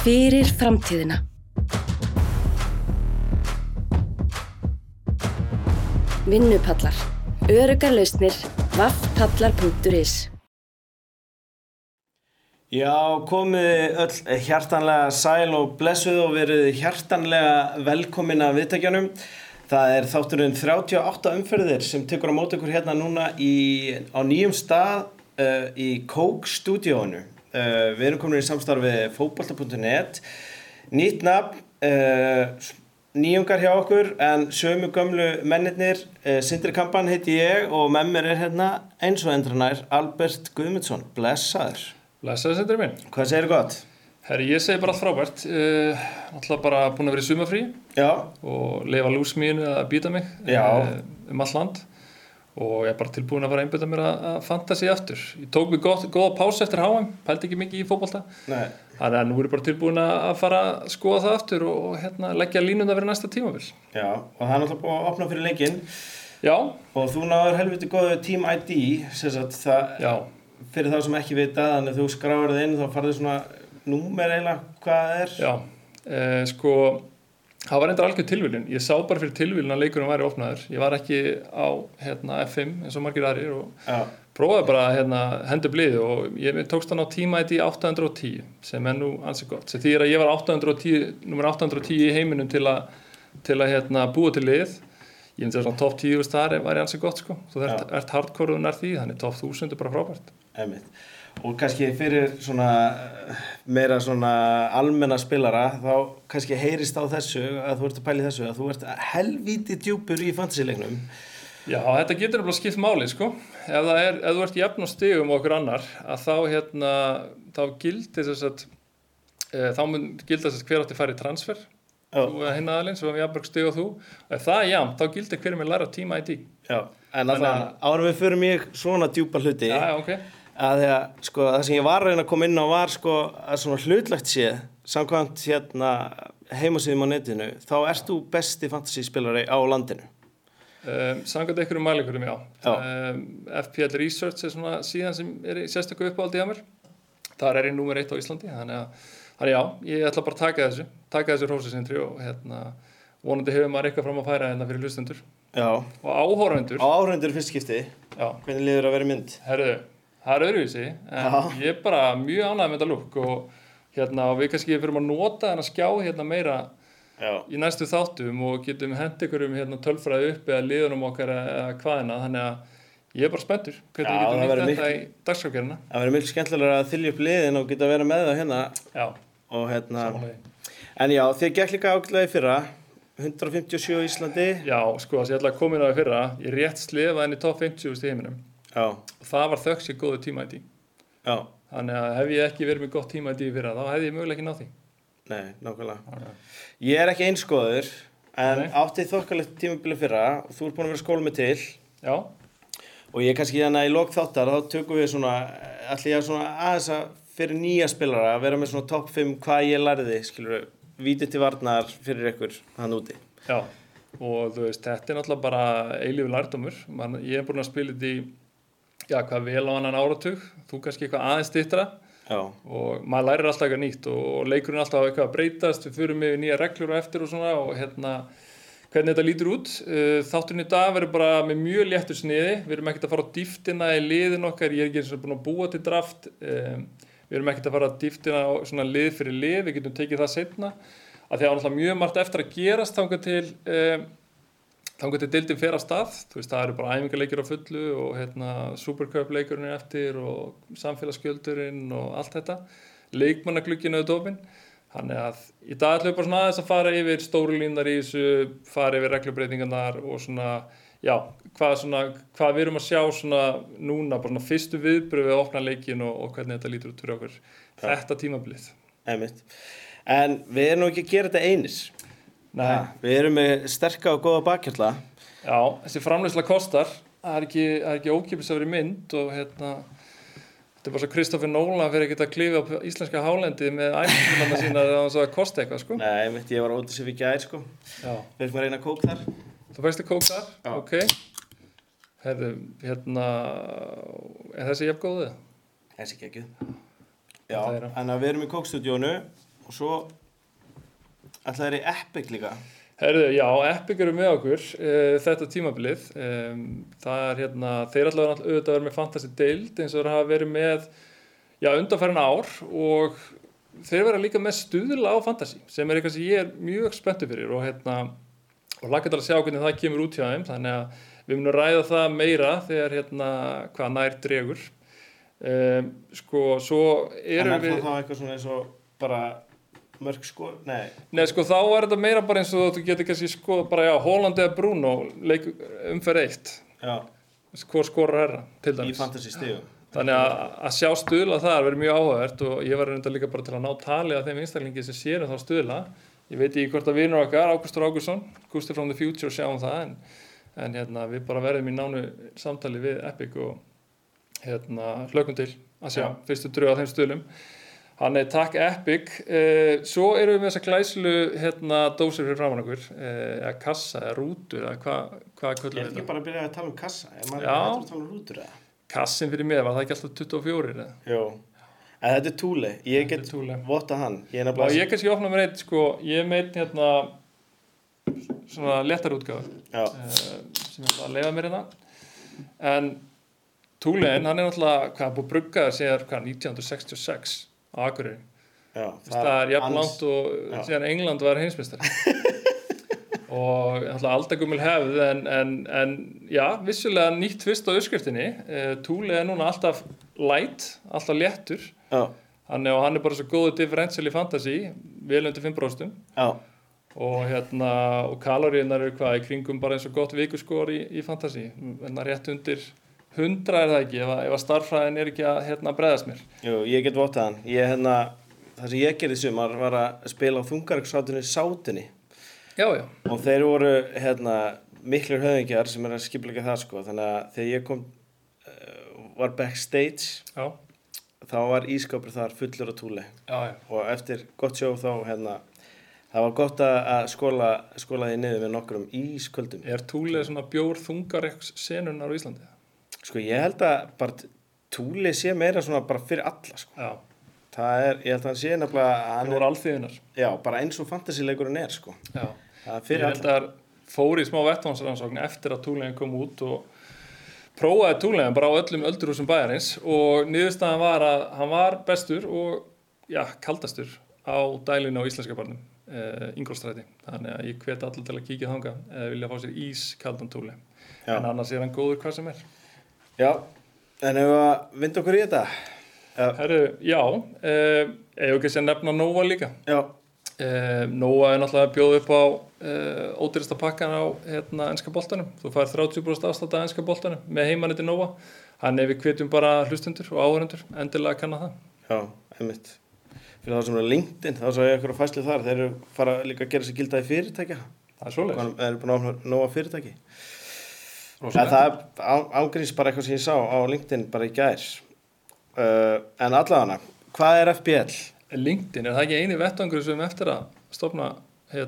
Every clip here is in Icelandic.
Fyrir framtíðina. Vinnupallar. Öruggar lausnir. vaffpallar.is. Já, komið öll hjartanlega sæl og blessuð og verið hjartanlega velkomin að viðtækjanum. Það þátturinn 38 umferðir sem tekur á móti ykkur hérna núna á nýjum stað í Kók-stúdíóinu. Við erum komin í samstarfi fótbolta.net. Nýtt nafn, nýjungar hjá okkur en sömu gömlu mennirnir. Sindri Kampan heiti ég og með mér hérna eins og endranær Albert Guðmundsson. Blessaður. Blessaður, Sindri minn. Hvað segirðu gott? Herri, ég segi bara allt frábært. Náttúrulega bara búin að vera í sumarfrí. Já. Og lifa lúsmínu að býta mig all land. Og ég bara tilbúin að fara að einbeita mér að fantasy aftur. Ég tók mig góða pásu eftir HM, pældi ekki mikið í fótbolta. Nei. Þannig að nú er ég bara tilbúin að fara að skoða það aftur og leggja línuna fyrir næsta tímabil. Já, og það náttúrulega búið að opna fyrir leikinn. Já. Og þú náður helviti góðu Team ID, sem sagt það, fyrir þá sem ekki vita, þannig að þú skráir það inn þá farðu svona númer eiginlega hvað það er. Já, það var reyndar algjör tilviljun. Ég sá bara fyrir tilviljun að leikurinn væri opnaður. Ég var ekki á F5 eins og margir aðrir og prófaði bara að henda upp liði og ég tókst hann á Team ID 810 sem nú ansi gott. Sem þýðir að ég var númer 810 í heiminum til að búa til lið. Ég myndi að svona top 10 þar væri ansi gott sko. Þú ert hardcore og nær því, þannig top 1000 bara frábært. Einmitt. Og kannski fyrir meira almenna spilara þá kannski heyrist á þessu að þú ert að pæla í þessu að þú ert helvíti djúpur í fantasyleiknum. Já, þetta getur nefnilega skipt máli sko. Ef þú ert jafn á stigum okkur annar að þá gildir þá mun gilda hver átti færi transfer. Þú hinn aðalinn sem var jafnmörg stig og þú. Ef það jafnt þá gildir hver með læra Team ID. Já, en áður við förum í svona djúpa hluti. Já, ok. Að það sem ég var að reyna að koma inn á var að svona hlutlegt séð samkvæmt heimasíðum á netinu þá ert þú besti fantasyspilari á landinu. Samkvæmt einhverjum mælikurum, já. FPL Research svona síðan sem í sérstöku uppáhaldi hjá mér. Þar ég númer 1 á Íslandi, þannig já, ég ætla bara að taka þessu hrósi Sindri og vonandi hefur maður eitthvað fram að færa fyrir hlustendur. Já. Og áhorfendur. Áhorfendur fyrst skipti. Já. Hvernig líður að vera í mynd? Herðu, það öðruvísi, en ég bara mjög ánægður með þetta lúk og við kannski fyrir að nota þennan skjá meira í næstu þáttum og getum hent einhverjum tölfræði upp eða liðunum okkar eða hvaðina, þannig að ég bara spenntur hvernig við getum nýtt þetta í dagskrárgerðina. Það verður mjög skemmtilega að þylja upp liðin og geta að vera með það Já, og en já, þið gekk líka ágætlega í fyrra 157 í Íslandi. Já, sko, ég ætla að koma inn á í fyrra ég rétt slefaði inn í top 50 í heiminum. Já. Og það var þökk sér góðu Team ID. Já. Þannig að hef ég ekki verið með gott Team ID fyrra, þá hefði ég mögulega ekki náð því. Nei, nákvæmlega. Ég ekki einskoður, en átti þokkalegt tímabili fyrra og þú ert búin að vera skóla mig til. Já. Og ég kannski í lok þáttar, þá tökum við ætli ég aðeins að fyrir nýja spilara að vera með svona top 5 hvað ég lærði, skilur, víti til varnar fyrir ykkur hann úti. Já. Og þú veist, þetta náttúrulega bara eilífur lærdómur. Ég búin að spila þetta í hvað vel á annan áratug, þú kannski eitthvað aðeins styttra. Já. Og maður lærir alltaf eitthvað nýtt og leikurinn alltaf eitthvað að breytast, við förum yfir nýja reglur og eftir og svona og hvernig þetta lítur út. Þátturinn í dag verður bara með mjög léttu sniði, við erum ekkert að fara á dýftina í liðin okkar, ég ekki eins og búin að búa til draft, við erum ekkert að fara á dýftina á svona lið fyrir lið, við getum tekið það seinna, að því að náttúrulega mjög margt eftir að gerast þangað til deildin fer af stað, þú veist, það eru bara æfingarleikir á fullu og Supercup leikurinn eftir og samfélagsgjöldurinn og allt þetta, leikmannaglugginn opinn, þannig að í dag ætlum við bara svona aðeins að fara yfir stóru línar í þessu, fara yfir reglubreitingarnar og hvað við erum að sjá núna, bara fyrstu viðbrögð við að opna leikinn og hvernig þetta lítur út fyrir okkur, þetta tímabilið. Einmitt. En við erum nú ekki að gera þetta einis. Nei. Við erum með sterka og góða bakhjarla. Já, þessi framleiðsla kostar. Það er ekki ókeypis að vera í mynd og þetta bara svo Christopher Nolan fyrir ekki að klífa á íslenska hálendið með æfingarna sína að það kosti eitthvað, sko. Nei, ég var ódýr sem við gær, sko. Já. Við erum að reyna kók þar. Þú fæstu kók þar? Já. Ok. Herðu, er þessi jafn góðið? Þessi geggjuð. Já, en við erum í kókstúdíónu og svo ætlaði þeir í Epic líka. Herðu, já, Epic eru með okkur þetta tímabilið. Það hérna, þeir allavega auðvitað verið með Fantasy deild eins og þeir hafa verið með undanfarin ár og þeir verða líka með stuðla á Fantasy sem eitthvað sem ég mjög spenntur fyrir og hlakka til að sjá hvernig það kemur út hjá þeim, þannig að við munum ræða það meira þegar hvað nær dregur. Svo erum við... En þá eitthvað svona eins og bara mörg skor? Nei, þá er þetta meira bara eins og þú getur kannski skoða bara, Haaland eða Bruno, umferð 1. Já. Hvor skorar herra, til dæmis. Í fantasy stigum. Þannig að sjá stuðla þar verður mjög áhugavert og ég var reynda líka bara til að ná tali af þeim einstaklingi sem sér þá stuðla. Ég veit ekki hvort að vinur okkar, Ágústur Ágústsson, Gusti from the Future, sjáum það, en við bara verðum í nánu samtali við Epic og hlökkum til að sjá fyrstu drög á þeim stuðlum. Hann takk Epic. Svo erum við með þessa glæslu dósir fyrir framan okkur, eða kassa, eða rútur, eða hvað köllum við þetta? Ég er ekki bara að byrja að tala um kassa, maður hættur að tala um rútur eða? Kassin fyrir mér, var það ekki alltaf 24 eða? Jó, en þetta er Thule, ég get vottað hann. Og ég kannski opna mér eitt, ég meit svona léttar útgáfu sem ég ætla að leyfa mér en Thulein, hann náttúrulega, búið að brugga það síðan 1966 á Akureyri. Það er jafn langt og síðan England var heimsmeistari. Og aldagumul hefð en vissulega nýtt fyrst á uppskriftinni. Thule núna alltaf light, alltaf léttur. Hann er bara svo góður differential í fantasy, vel undir 5%. Og kaloríunar eru í kringum bara eins og gott vikuskor í fantasy. Rétt undir 100 er það ekki, ef að starffræðin er ekki að bregðast mér. Jú, ég get vottað hann. Það sem ég gerði sumar var að spila á þungaröksháttunni Sátunni. Já. Og þeir voru miklir höfðingjar sem að skipuleggja það þannig að þegar ég var backstage þá var ískapur þar fullur á Thule og eftir gott sjó þá það var gott að skóla því niður með nokkrum ísköldum. Er Thule svona bjór þungaröks senunar á Íslandi? Ég held að bara Thule sé meira svona bara fyrir alla ég held að hann sé nefnilega hann voru alþýðunar. Já, bara eins og fantasyleikurinn er Já. Það er fyrir alla. Ég held að fór í smá vettvangsrannsókn eftir að Thulein kom út og prófaði Thulein bara á öllum öldurhúsum bæjarins og niðurstaðan var að hann var bestur og kaldastur á dælinu á íslenska barnum, Ingólfsstræti. Þannig að ég hvet allir til að kíkja þangað eða vilja fá sér ískaldan Thulein. En annars er hann góður hvað sem er. Já, en ef að vinda okkur í þetta? Herru, ég ekki að nefna Nova líka. Já. Nova er náttúrulega að bjóða upp á ódýrasta pakkan á enska boltanum. Þú fær 30% afslátt af enska boltanum með heimaneti Nova. Við hvetjum bara hlustendur og áhorfendur endilega að kanna það. Já, einmitt. Fyrir það sem er LinkedIn, þá sá ég eitthvað fæslu þar. Þeir eru fara líka að gera sig gildaði fyrirtækja. Það er svoleiðis. Þeir eru búin að opna Nova fyrirtæki. Það er ángríns bara eitthvað sem ég sá á LinkedIn bara í gær. En allavega, hvað er FBL? LinkedIn, er það ekki eini vettvangur sem eftir að stofna Er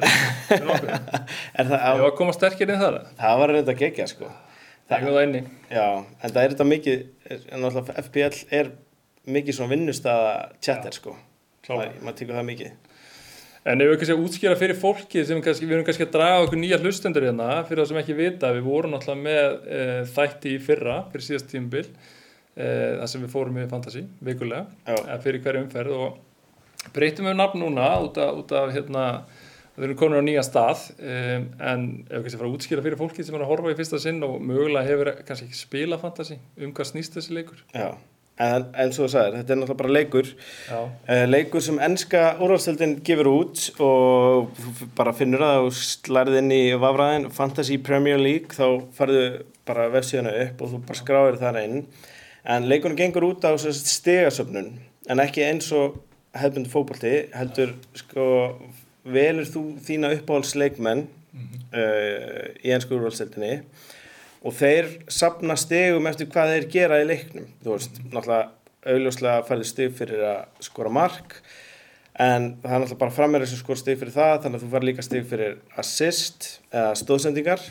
það Ég var að koma sterkir inn þar. Það var reynda að gegja Það er inni. Já, en það er þetta mikið náttúrulega FBL er mikið svona vinnustaða chatter maður tekur það mikið. En ef við kannski að útskýra fyrir fólki sem við erum kannski að draga okkur nýja hlustendur fyrir það sem ekki vita, við vorum náttúrulega með þætti í fyrra fyrir síðast tímabil. Það sem við fórum í fantasy vikulega fyrir hverju umferð og breytum við nafn núna út af við erum komin á nýja stað en ef við kannski fara að útskýra fyrir fólki sem er að horfa í fyrsta sinn og mögulega hefur kannski ekki spila fantasy hvað snýst þessi leikur. Já, en svo þú sagðir, þetta er náttúrulega bara leikur sem enska úrvalsdeildin gefur út og þú bara finnur það og slærið inn í vafraðin Fantasy Premier League, þá farðu bara vefsíðuna upp og þú bara skráir þar inn. En leikurinn gengur út á stigasöfnun en ekki eins og hefðbundin fótbolti, heldur velur þú þína uppáhaldsleikmenn í ensku úrvalsdeildinni og þeir safna stigum eftir hvað þeir gera í leiknum. Þú veist, náttúrulega augljóslega færðu stig fyrir að skora mark en það er náttúrulega bara framherjar sem skora stig fyrir það, þannig að þú fær líka stig fyrir assist eða stoðsendingar.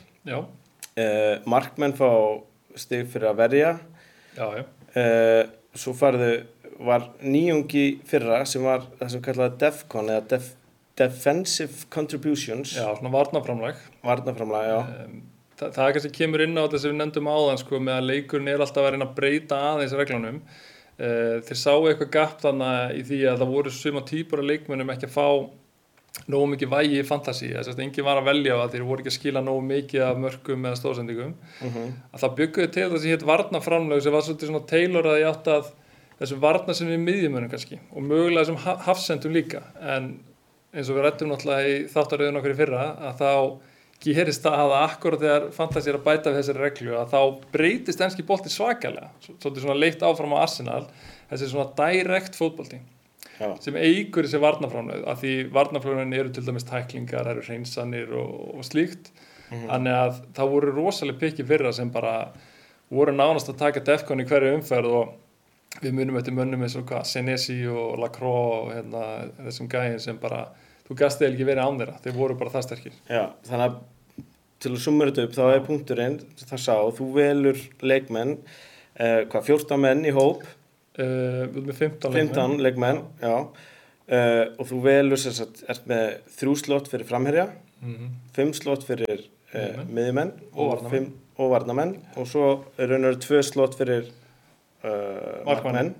Markmenn fá stig fyrir að verja. Já. Svo færðu var nýjungi fyrra sem var það sem kallaði DEFCON eða Defensive Contributions. Já, svona varnarframlag. Varnarframlag, já. Það kannski kemur inn á þetta sem við nefndum áðan sko, með að leikurinn alltaf að reyna að breyta aðeins reglunum. Þeir sáu eitthvað gap þannig í því að það voru suma týpur af leikmönnum ekki að fá nógu mikið vægi í fantasy. Þess að enginn var að velja að þeir voru ekki að skila nógu mikið af mörkum eða stóðsendingum. Að það bygguði til þessi hétt varnarframlag sem var svolítið svona tailorað í átt að þessum varnar sem við miðjumönnum kannski og mögulega þessum hafsendum líka. En eins og við ræddum náttúrulega í þáttaröðun okkur í fyrra að þá gerist það að akkurat þegar fantasy að bæta við þessari reglu að þá breytist enski bolti svakalega. Svolítið svona leitt áfram á Arsenal, þessi svona direct fótbolti sem eigur þessi varnarframlag að því varnarframlagin eru til dæmis tæklingar, það eru hreinsanir og slíkt. Þannig að það voru rosalega pikki fyrra sem bara voru nánast að taka DEFCON í hverju umferð og við munum eftir mönnum eins og Senesi og Lacroix og þessum gæðin sem bara þú gast eða ekki verið án þeirra, þeir voru bara það sterkir. Já, þannig að til að summa þetta upp þá er punkturinn það sá, þú velur leikmenn 14 menn í hóp við erum með 15 leikmenn já, og þú velur sem sagt, ert með 3 slott fyrir framherja 5 slott fyrir miðjumenn og varnarmenn og svo er raunveru 2 slott fyrir markmenn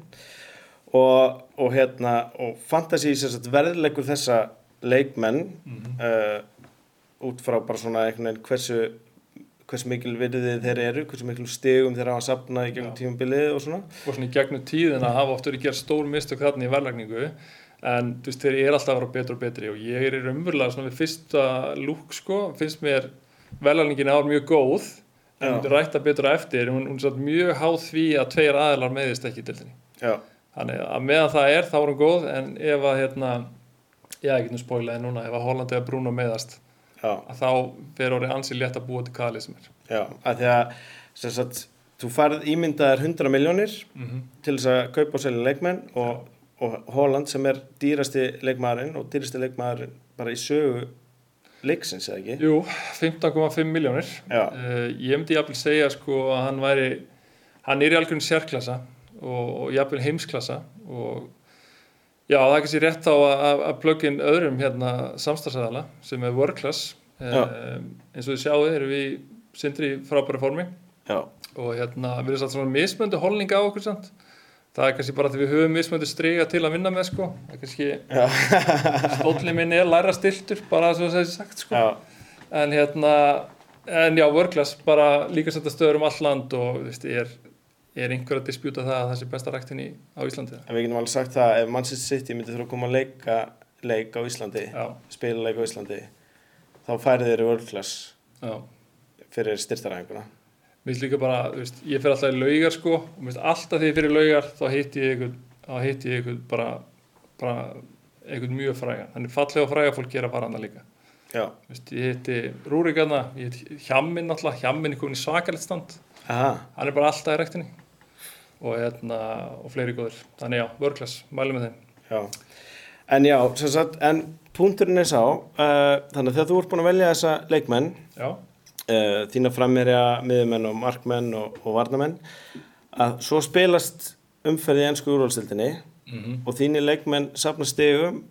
og fantasy sem sagt verðleikur þessa leikmenn út frá bara svona einhvern veginn hversu mikil virði þeir eru, hversu mikil stigum þeir hafa safnað í gegnum tímabilið og svona. Og svona í gegnum tíðina hafa oft verið gerð stór mistök þarna í verðlagningu en þú veist þeir eru alltaf að vera betri og betri og ég er raunverulega svona við fyrsta lúk sko, finnst mér verðlagningin ár mjög góð en hún rætta betur á eftir, hún er svona mjög háð því að 2 aðilar meiðist ekki í deildinni. Já. Þannig að meðan það er þá er hún góð en ef að ég get nú spoilaði núna, ef að Holland eða Bruno meiðast að þá fer orðið ansi létt að búa til hvaða lið sem er. Já, af því að sem sagt, þú farð ímyndaðir 100 milljónir til þess að kaupa og selja leikmenn og Holland sem er dýrasti leikmaðurinn og dýrasti leikmaðurinn bara í sögu leiksins, eða ekki? Jú, 15,5 milljónir. Ég myndi jafnvel segja sko að hann er í algjörn sérklassa og jafnvel heimsklassa og já, það er kannski rétt á að plugga inn öðrum samstarfsaðala sem er World Class. Eins og þið sjáu erum við Sindri í frábæru formi og við erum satt svona mismöndu holninga á okkur samt. Það er kannski bara því við höfum mismöndu striga til að vinna með sko. Það er kannski stóllinn minn er læra stiltur bara svo að það sé sagt sko. En já, World Class bara líka setja stöður all land og þú veist, er einhver að dispjúta það að það sé besta ræktin á Íslandi? En við getum alveg sagt það, ef Manchester City myndi þurfa að koma að leik á Íslandi, spila leik á Íslandi, þá færið þeir World Class fyrir styrtaræðinguna. Mér finnst líka bara, þú veist, ég fer alltaf í laugar sko, og mér finnst alltaf þegar ég fer í laugar, þá hitti ég einhvern bara einhvern mjög frægan. Þannig fallega fræga fólk gera fara hana líka. Já. Þú veist, ég hitti Rúrik hana, ég hitti Hjammin alltaf, Hjammin er komin í svakalegt stand. Hann er bara alltaf í ræktinni og fleiri góðir. Þannig já, World Class, mælum með þeim. Já. En já, sem sagt, en punkturinn er sá, þannig að þegar þú ert búin að velja þessa leikmenn, þína framherja, miðjumenn og markmenn og varnarmenn, að svo spilast umferð í ensku úrvalsdeildinni og þínir leikmenn safna stigum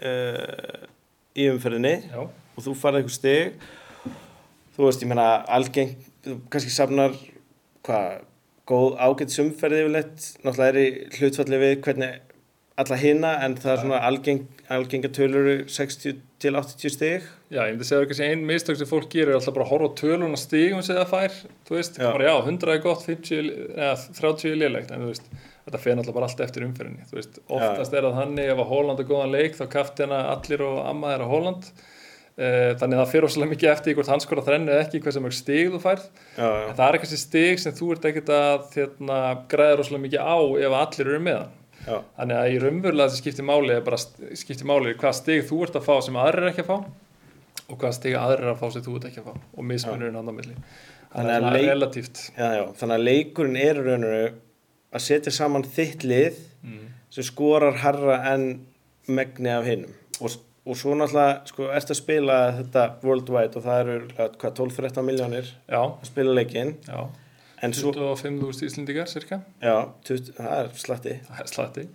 í umferðinni og þú farið eitthvað stig. Þú veist, ég meina, algengt, þú kannski safnar góð ágætis umferð yfirleitt, náttúrulega er í hlutfalli við hvernig alla hina, en það er svona algenga tölur 60 til 80 stig. Já, ég myndi segja kannski ein mistök sem fólk gerir alltaf bara að horfa á töluna stigum sem það fær, þú veist, bara já, 100 er gott, 50 eða 30 er lélegt, en þú veist, þetta fer náttúrulega bara allt eftir umferðinni, þú veist, oftast er það þannig ef að Holland er góðan leik, þá kaftina allir og amma þeirra Holland. Þannig það fer óslega mikið eftir hvort hann skora þrennu eða ekki hversu mörg stig þú færð en það er kannski stig sem þú ert ekkert að græða óslega mikið á ef allir eru með hann þannig að í raunverulega þessi skiptir máli hvað stig þú ert að fá sem aðrir ekki að fá og hvað stig aðrir að fá sem þú ert ekki að fá og mismunurinn hann á milli þannig að það er relatíft þannig að leikurinn er raunverulega að setja saman þitt lið sem skorar hærra en megni af hinum og svo náttúrulega ertu að spila þetta worldwide og það eru 12-13 milljónir að spila leikinn 25.000 Íslendingar, cirka. Já, það slatti. Það slatti.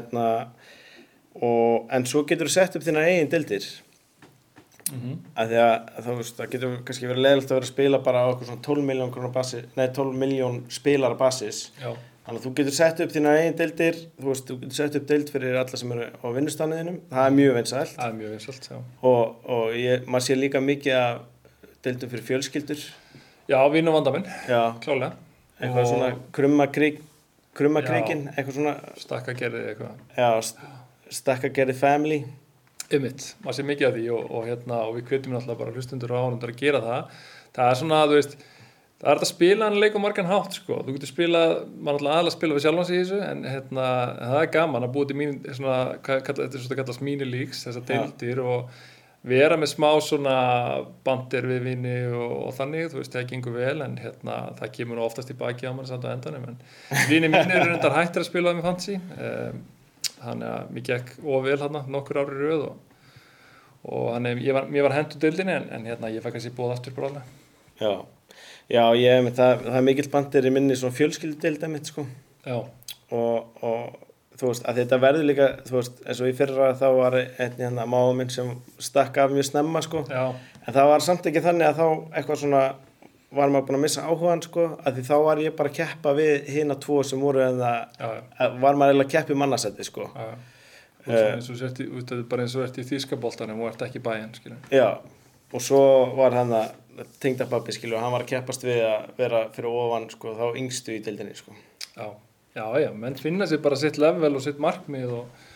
En svo getur þú sett upp þínar eigin deildir. Af því að það getur kannski verið leiðilegt að vera að spila bara á eitthvað svona 12 miljón spilara basis. Já. Þannig að þú getur sett upp þínar eigin deildir, þú getur sett upp deild fyrir alla sem eru á vinnustaðinum. Það er mjög vinsælt. Það er mjög vinsælt, já. Og maður sé líka mikið af deildum fyrir fjölskyldur. Já, vin og vandamenn. Já. Klálega. Eitthvað svona krummakríkin, eitthvað svona. Stakkagerði eitthvað. Já, stakkagerði family. Maður sé mikið af því og við hvetjum náttúrulega bara hlustundur og áhorfendur að gera það. Það er svona, þú veist, það er að spila hann leik á margan hátt, sko. Þú getur spilað, maður náttúrulega aðalega spila við sjálfan sig í þessu, en það er gaman að búa til þetta er svona kallast mini-leagues, þessar deildir og vera með smá svona bandir við vini og þannig, þú veist, það gengur vel, en það kemur nú oftast í baki á mann samt á endanum, en vini mínir eru reyndar hættir að spila með fantasy, þannig að mér gekk vel nokkur ári röð og mér var hendur deildinni en ég fæ kannski búið aftur bráðlega. Já, það er mikill bandir í minni svona fjölskyldudeilda mitt, sko. Já. Og þú veist, að þetta verður líka, þú veist, eins og í fyrra þá var einn mágur minn sem stakk af mjög snemma, sko. Já. En það var samt ekki þannig að þá eitthvað svona var maður búin að missa áhugan, sko, að því þá var ég bara að keppa við hina tvo sem voru var maður eiginlega að keppa í mannasetti, sko. Já. Þetta er bara eins og ert í þýskaboltanum og ert ekki bæinn, skilur. Já, og svo var tengdapabbi, skilur, og hann var að keppast við að vera fyrir ofan, sko, þá yngstu í deildinni, sko. Já, menn finna sér bara sitt level og sitt markmið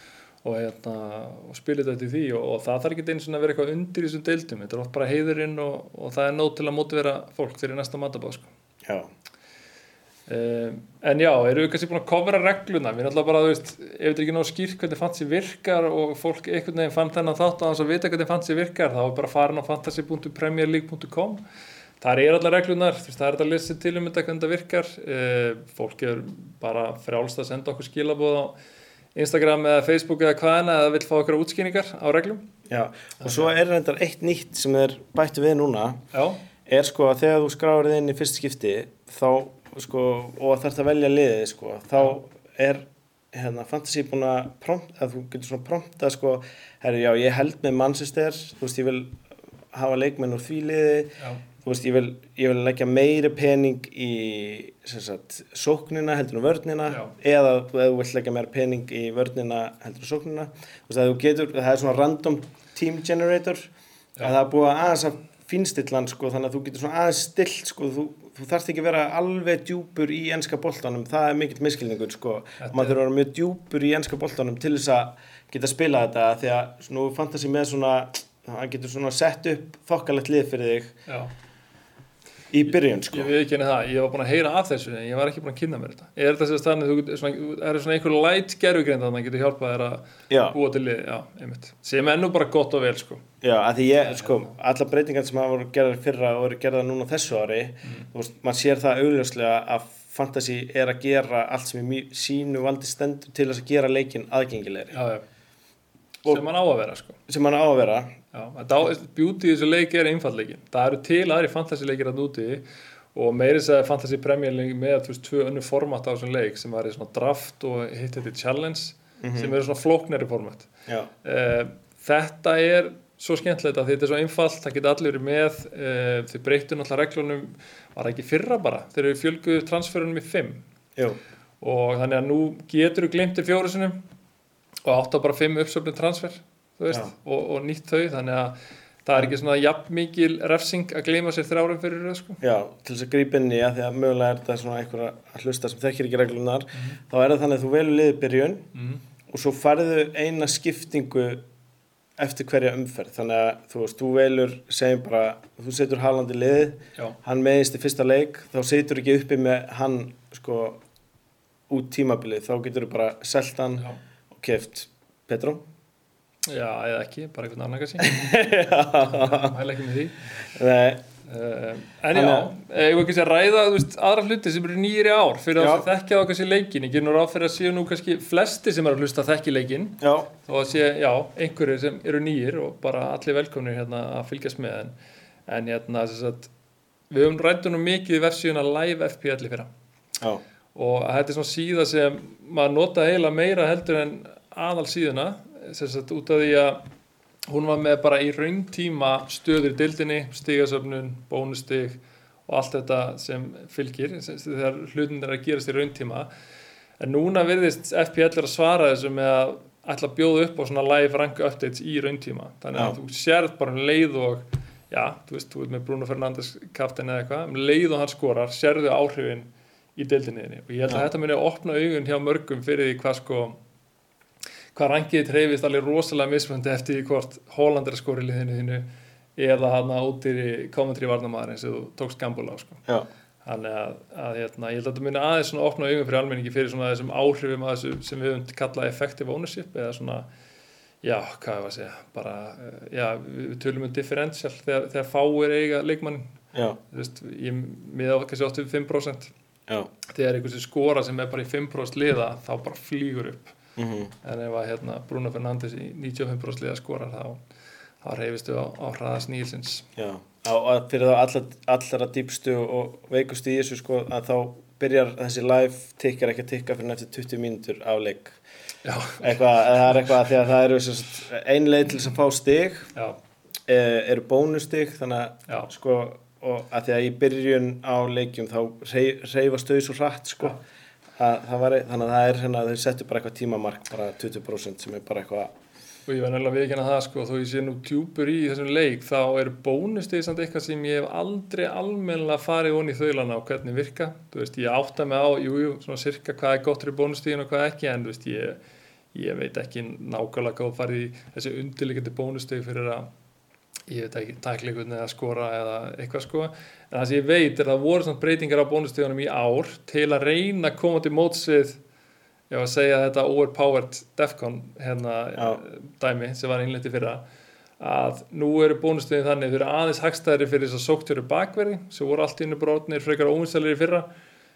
og spila þetta í því og það þarf ekki einu svona að vera eitthvað undir í þessum deildum. Þetta er oft bara heiðurinn og það er nóg til að mótivera fólk fyrir næsta matabáð, sko. Já. En já, eru við kannski búin að covera regluna? Við náttúrulega bara, þú veist, ef þetta er ekki nóg skýrt hvernig fantasy virkar og fólk einhvern veginn fann þennan þátt á þess að vita hvernig fantasy virkar, þá er bara farin á fantasy.premierleague.com. Það er allar reglunar, þú veist, það er þetta að lesa til þetta hvernig þetta virkar. Fólk er bara frjálst að senda okkur skilaboð á Instagram eða Facebook eða hvaðina eða vill fá okkur útskýringar á reglum. Já, og svo er reyndar eitt nýtt sem bættu við núna. Já. Er sko að þegar þú skráir þig inn í fyrst skipti, þá sko, og þarft að velja liðið, sko, þá er fantasy búin að þú getur svona prompta, sko, ég held með Manchester, þú veist, ég vil hafa leikmenn úr því liði. Já. Þú veist, ég vil leggja meiri pening í sóknina heldur en vörnina. Já. Eða ef þú vill leggja meira pening í vörnina heldur en sóknina. Þú veist, að þú getur, það er svona random team generator. Það er búið aðeins að fínstillan, sko, þannig að þú getur svona aðeins stilt, sko, þú þarft ekki að vera alveg djúpur í enska boltanum, það er mikill misskilningur, sko. Maður þurfa að vera mjög djúpur í enska boltanum til þess að geta spila þetta, því að nú fantasy með svona, það getur svona sett upp þokkalegt lið fyrir þig. Já. Í byrjun, sko. Ég viðurkenni það, ég var búin að heyra af þessu en ég var ekki búin að kynna mér þetta. Er þetta þess að er svona einhver light gervigreind að maður getur hjálpað þér að búa til lið, já, einmitt. Sem er nú bara gott og vel, sko. Já, af því allar breytingar sem hafa voru gerðar fyrra og eru gerðar núna þessu ári, þú veist, maður sér það augljóslega að fantasy er að gera allt sem í sínu valdi stendur til þess að gera leikinn aðgengilegri. Já. Sem hann á að vera, sko. Sem hann á að vera. Já, beauty í þessu leik er einfaldleikin. Það eru til aðri fantasy-leikir að úti og meiri segja fantasy Premier League með 2 önnur format á þessum leik sem var í svona draft og hitt þetta challenge sem eru svona flóknari format. Já. Þetta er svo skemmtilegt að þetta er svo einfalt, það geta allir verið með, þau breyttu náttúrulega reglunum, var það ekki fyrra bara, þeir eru fjölguðu transferunum í 5. Jú. Og þannig að nú getur þú gleymt 4 sinnum og átt á bara 5 uppsöfnum transfer, þú veist, og nýtt þau, þannig að það er ekki svona jafn mikil refsing að gleyma sér 3 árum fyrir röð, sko. Já, til þess að grípa inn í að því að mögulega er þetta svona einhver að hlusta sem þekkir ekki reglunar, þá er það þannig að þú velur liðið byrjun og svo færðu eina skiptingu eftir hverja umferð, þannig að þú veist, þú velur, segjum bara, þú setur Haaland í liðið, hann meiðist í fyrsta leik, þá setur ekki uppi með hann, sko, út tímabilið, þá getur þú bara selt hann og keypt Pedro. Já, eða ekki, bara einhvern annan kannski. Mæla ekki með því. Nei. En já, ég var ekki að ræða, þú veist, aðra hluti sem eru nýjir í ár fyrir að þekkja á kannski leikin. Ég ger nú ráð fyrir að séu nú kannski flesti sem eru að hlusta að þekki leikin. Já. Þó að sé, einhverjir sem eru nýjir og bara allir velkomnir hérna að fylgjast með. En hérna, þess að við höfum rætt mikið í vefsíðuna Live FPL í fyrra. Já. Og þetta svona síða sem maður nota eiginlega meira heldur en aðal síðuna, sem sagt út af því að hún var með bara í rauntíma stöður í deildinni, stigasöfnun, bónustig og allt þetta sem fylgir þegar hlutin að gerast í rauntíma. En núna virðist FPL að svara þessu með að ætla að bjóða upp á svona live rank updates í rauntíma. Þannig að þú sérð bara leið og, já, þú veist með Bruno Fernandes kapteinn eða eitthvað, leið og hann skorar, sérðu áhrifin í deildinni. Og ég held að þetta muni að opna augun hjá mörgum fyrir því hvað rankið treyfist alveg rosalega mismunandi eftir því hvort Haaland að skora í liðinu þínu eða hann út í commentary varnarmaðurinn sem þú tókst gamble á, sko. Já. Þannig að ég held að þetta muni aðeins svona opna augun fyrir almenningi fyrir svona þessum áhrifum að þessu sem við höfum kallað effective ownership eða svona, já, hvað ég var að segja, bara, já, við tölum differential þegar fáir eiga leikmannin. Já. Þú veist, ég miða kannski 85%. Já. Þegar einhversi skora sem bara í 5% liða þá bara flýgur upp. En ef að Bruno Fernandes í 95% liða skorar þá hreyfistu á hraða Nílsins. Já, fyrir þá allra dýpstu og veikustu í þessu sko að þá byrjar þessi live tikkar ekki að tikka fyrir eftir 20 mínútur á leik. Já. Það er eitthvað því að það eru ein leið til þess að fá stig. Já. Eru bónustig þannig að sko og að því að í byrjun á leikjum þá hreyfast þau svo hratt sko. Þannig að það er þau settu bara eitthvað tímamark, bara 20% sem er bara eitthvað. Og ég var nefnilega viðurkenna það sko, þó ég sé nú djúpur í þessum leik, þá eru bónustig samt eitthvað sem ég hef aldrei almennilega farið onni í þaulana á hvernig virka. Þú veist, ég átta mig á, svona sirka hvað er gott fyrir bónustigin og hvað ekki, en þú veist, ég veit ekki nákvæmlega hvað farið í þessi undirliggjandi bónustig fyrir að ég veit ekki, tækleikurinn eða skora eða eitthvað sko, en það sem ég veit er að það voru svona breytingar á bónustegunum í ár til að reyna að koma til móts við, ég var að segja þetta overpowered Defcon dæmi sem var innleitt í fyrra, að nú eru bónustegin þannig þau eru aðeins hagstæðri fyrir þess að sókntjóru bakverði sem voru allt inni brotnir frekar óvinsælir í fyrra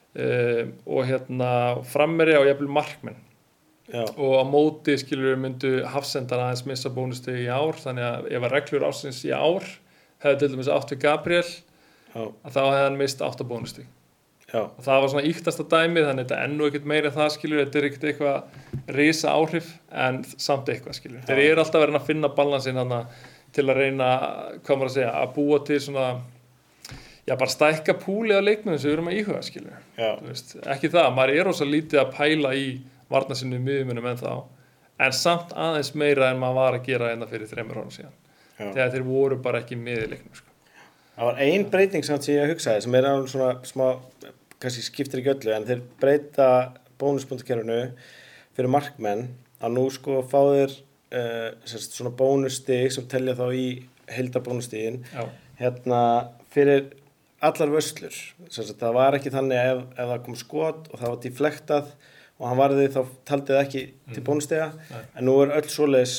og frammerja og jafnvel markmenn. Já. Og á móti myndu hafsendar aðeins missa bónustegi í ár, þannig að ef að reglur ársins í ár hefði til dæmis átt við Gabriel að þá hefði hann mist 8 bónustegi. Og það var svona íktasta dæmið, þannig að þetta ennu ekkert meira það þetta er ekkert eitthvað risa áhrif en samt eitthvað þeir eru alltaf verið að finna balansinn til að reyna, hvað maður að segja, að búa til svona bara stækka púli á leikmennum sem við erum að íhuga Þú veist, ekki það, maður er rosa lítið að pæla í varnarsinnu miðjumunum en þá, en samt aðeins meira en maður var að gera fyrir 3 árum síðan. Þegar þeir voru bara ekki með í leiknum sko. Það var ein breyting samt sem ég hugsaði sem er alveg svona smá, kannski skiptir ekki öllu, en þeir breyta bónuspunktakerfinu fyrir markmenn að nú sko fá þeir svona bónustig sem telja þá í heildarbónustigin fyrir allar vörslur. Það var ekki þannig ef það kom skot og það var deflektað og hann varði þá taldið ekki til bónustega, en nú er öll svoleiðis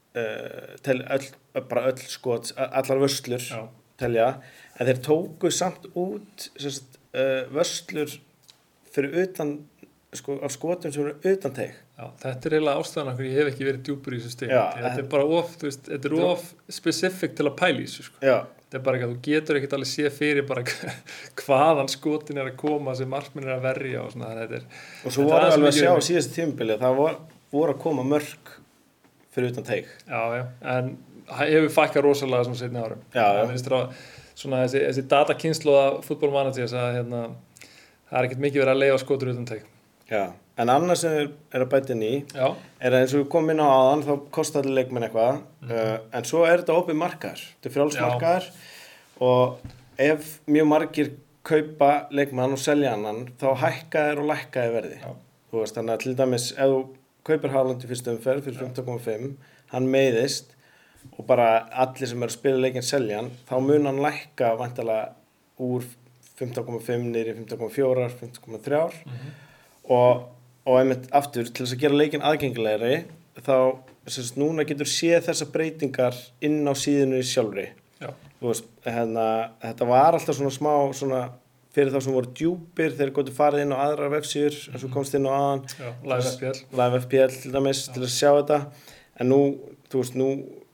bara öll skot, allar vörslur telja, en þeir tóku samt út vörslur fyrir utan sko, af skotum sem eru utan teig. Þetta er eiginlega ástæðan af hverju ég hef ekki verið djúpur í þessu stig. Þetta er bara þetta er of specific til að pæla í þessu sko. Þetta er bara ekki að þú getur ekkert alveg séð fyrir bara hvaðan skotin er að koma sem markmenn er að verja og svona. Og svo voru alveg að sjá á síðasta tímabili það voru að koma mörk fyrir utan teig. En það hefur fækkað rosalega svona seinni árum. Svona þessi datakynslóða fútbolmanager að það er ekkert mikið verið að leiða skotur utan teig. En annars sem er að bæta inn í er að eins og við komum inn á áðan þá kostar allir leikmenn eitthvað en svo er þetta opið markaðar, þetta er frjálsmarkaðar og ef mjög margir kaupa leikmann og selja annan þá hækkaðir og lækkaðir verði. Þú veist þannig að til dæmis ef þú kaupir Haaland í fyrstu umferð fyrir 15,5 hann meiðist og bara allir sem eru að spila leikinn selja hann þá mun hann lækka væntanlega úr 15,5 niður í 15,4, 15,3 og einmitt aftur til þess að gera leikinn aðgengilegri þá núna getur séð þessar breytingar inn á síðunni sjálfri. Þú veist, þetta var alltaf svona smá svona fyrir þá sem voru djúpir þeir gótu farið inn á aðrar vefsíður eins og komst inn á aðan Live FPL til dæmis til að sjá þetta en nú, þú veist, nú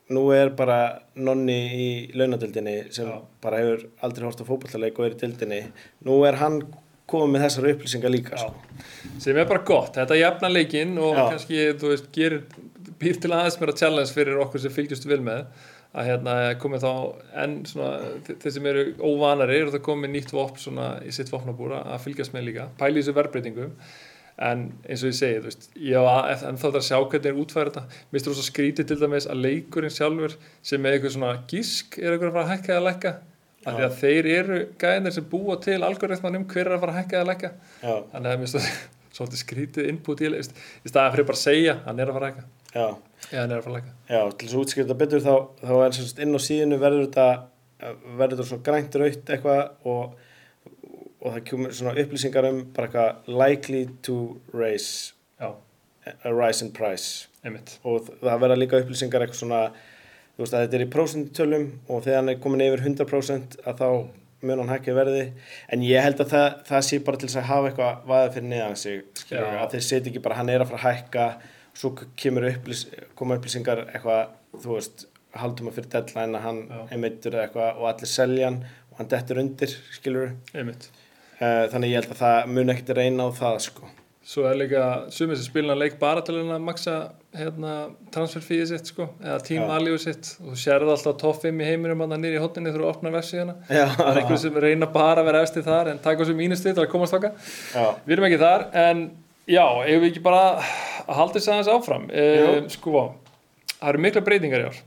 nú bara Nonni í launadeildinni sem bara hefur aldrei horft á fótboltaleik og í deildinni. Nú hann komið með þessar upplýsingar líka, sko. Sem bara gott. Þetta jafna leikinn og kannski, þú veist, býr til aðeins meira challenge fyrir okkur sem fylgjumst vel með. Að komið þá enn svona, þeir sem eru óvanari og það komið nýtt vopn svona í sitt vopnabúr að fylgjast með líka. Pæli þessu verðbreytingum. En eins og ég segi, þú veist, en þá að sjá hvernig útfæra þetta. Mér finnst það svo skrítið til dæmis að leikurinn sjálfur sem með eitthvað svona gísk eitthvað að fara að hækka eða lækka. Af því að þeir eru gæðinir sem búa til algoritmanum hver að fara að hækka eða lækka. Þannig að mér finnst það svolítið skrítið input í staðan fyrir bara að segja hann að fara að hækka. Eða hann að fara að lækka. Já, til þess að útskýra þetta betur þá sem sagt inn á síðunni verður þetta svona grænt rautt eitthvað og það kemur svona upplýsingar bara eitthvað likely to rise in price. Einmitt. Og það verða líka upplýsingar eitthvað svona, þú veist að þetta í prósentutölum og þegar hann komin yfir 100% að þá mun hann hækka verði. En ég held að það sé bara til þess að hafa eitthvað vaðið fyrir neðan sig, skilur, að þeir setja ekki bara hann að fara að hækka, svo koma upplýsingar eitthvað, þú veist, haldum að fyrir deadline að hann meiddur eitthvað og allir selja hann og hann dettur undir, skilur. Einmitt. Þannig ég held að það mun ekkert reyna á það, sko. Svo líka sumir sem spila leik bara til að maksa transferfíið sitt, sko, eða team value sitt og þú sérðu alltaf top 5 í heiminum að niður í hotninni þegar þú opnar vefsíðuna. Það einhverjum sem reyna bara að vera efstir þar en taka þessu mínustið til að komast þangað. Við erum ekki þar, en já, eigum við ekki bara að halda þess aðeins áfram. Sko, það eru mikla breytingar í ár.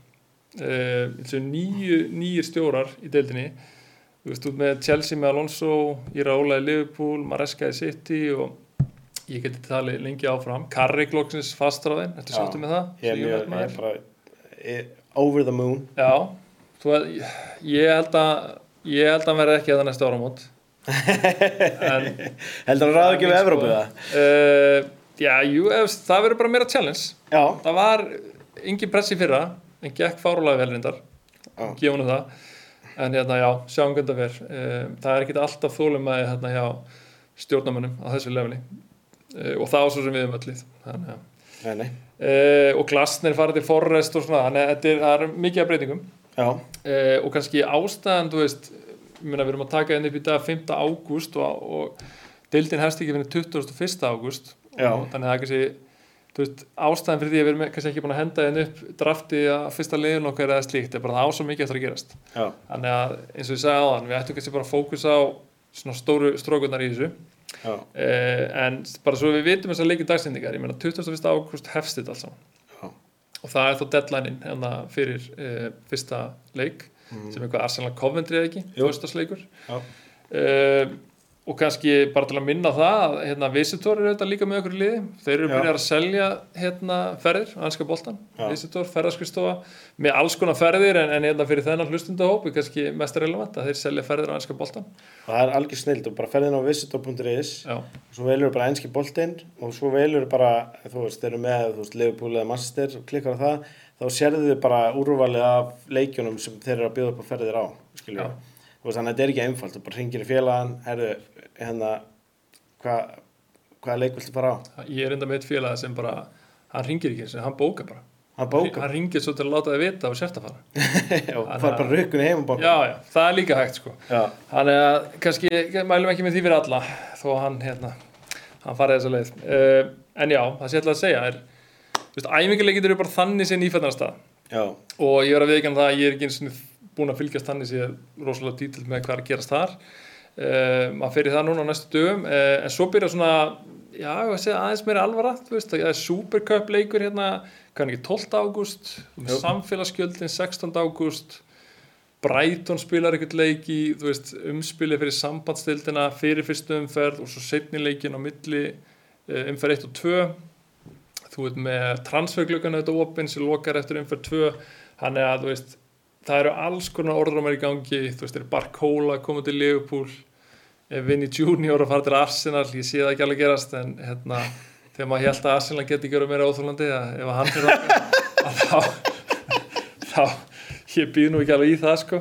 Nýjir stjórar í deildinni. Þú veist, út með Chelsea með Alonso, Iraola í Liverpool, Maresca í City og ég geti talið lengi áfram. Carrick loksins fastráðinn, ertu sáttur með það? Ég er bara over the moon. Já, ég held að hann verði ekki að það næsta áramót. Heldur hann ráð ekki við Evrópu það? Það verður bara meira challenge. Það var engin press í fyrra, en gekk fárúlega vel reyndar. Gefum það. En sjáum hvernig það fer. Það ekkert alltaf þolinmæði hjá stjórnarmönnum á þessu leveli. Og það svo sem við öllið. Og Glasner farið til Forrest og svona, þannig að það er mikið af breytingum. Og kannski ástæðan, þú veist, við erum að taka upp í dag 5. ágúst og deildin hefst ekki fyrir 21. ágúst. Þannig að það kannski, þú veist, ástæðan fyrir því að við erum kannski ekki búin að henda upp drafti að fyrsta liðun okkar eða slíkt, bara það á svo mikið eftir að gerast. Þannig að eins og ég sagði áðan, við ættum kannski bara að fókusa á svona stóru strókurnar í þessu. En bara svo við vitum þessar leikir dagsendingar, ég meina 21. ágúst hefst þetta alls saman. Og það er þó deadline-in fyrir fyrsta leik, sem eitthvað Arsenal Coventry eða ekki, föstudagsleikur. Og kannski bara til að minna það að Visitor eru þetta líka með okkur í liði. Þeir eru byrjað að selja ferðir á enska boltan. Visitor, ferðaskristofa með alls konar ferðir en fyrir þennan hlustendahóp er kannski mest relevant að þeir selja ferðir á enska boltan. Og það er algjör snilld og bara ferðin á visitor.is og svo velur bara enski boltinn og svo velur bara, þú veist, þeir eru með Liverpool eða Manchester og klikkar á það, þá sérðu þið bara úrvalið af leikjunum sem þeir eru að bjóða upp á ferðir á, skilur. Þannig að þetta er ekki einfalt, þú bara hringir í félagann, hvaða leik viltu fara á? Ég er enda með eitt félag sem bara, hann hringir ekki, hann bókar bara. Hann hringir svo til að láta þið vita og sért að fara. Það er bara rukkunni heim og bókar. Já, það er líka hægt, sko. Þannig að kannski mælum ekki með því fyrir alla, þó hann farið þessa leið. En já, það sé ætla að segja er, þú veist, æfingarleikir eru bara þannig sem nýfættanarstað. Og ég verð að viðurkenna það að ég er ekki eins og búin að fylgjast þannig séð rosalega dítill með hvað er að gerast þar. Maður fer í það núna á næstu dögum, en svo byrja svona, ég segi aðeins meira alvara, þú veist, það er Supercup leikur hvað er ekki, 12. ágúst, samfélagsgjöldin 16. ágúst, Brighton spilar eitthvað leik í, þú veist, umspilið fyrir sambandsdeildina fyrir fyrstu umferð og svo seinni leikin á milli umferð 1 og 2. Þú veit, með transfergluggan þetta opinn sem lokar eftir umferð 2, þannig að, þú veist, það eru alls konar orðrómar í gangi, þú veist, Barcola komið til Liverpool, Vinny Junior að fara til Arsenal, ég sé það ekki alveg gerast, en þegar maður hélt að Arsenal geti ekki verið meira óþolandi, ef hann fyrir þá ég býð nú ekki alveg í það, sko.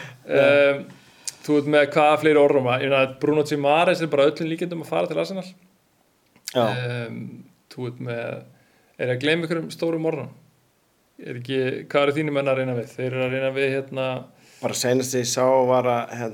Þú veit, með hvaða fleiri orðróma, ég meina, Bruno Gimares er bara öllum líkindum að fara til Arsenal. Þú veit, með, er ég að gleyma ykkur stórum orðrómum? hvað eru þínir menn að reyna við? Þeir eru að reyna við Bara seinast ég sá var að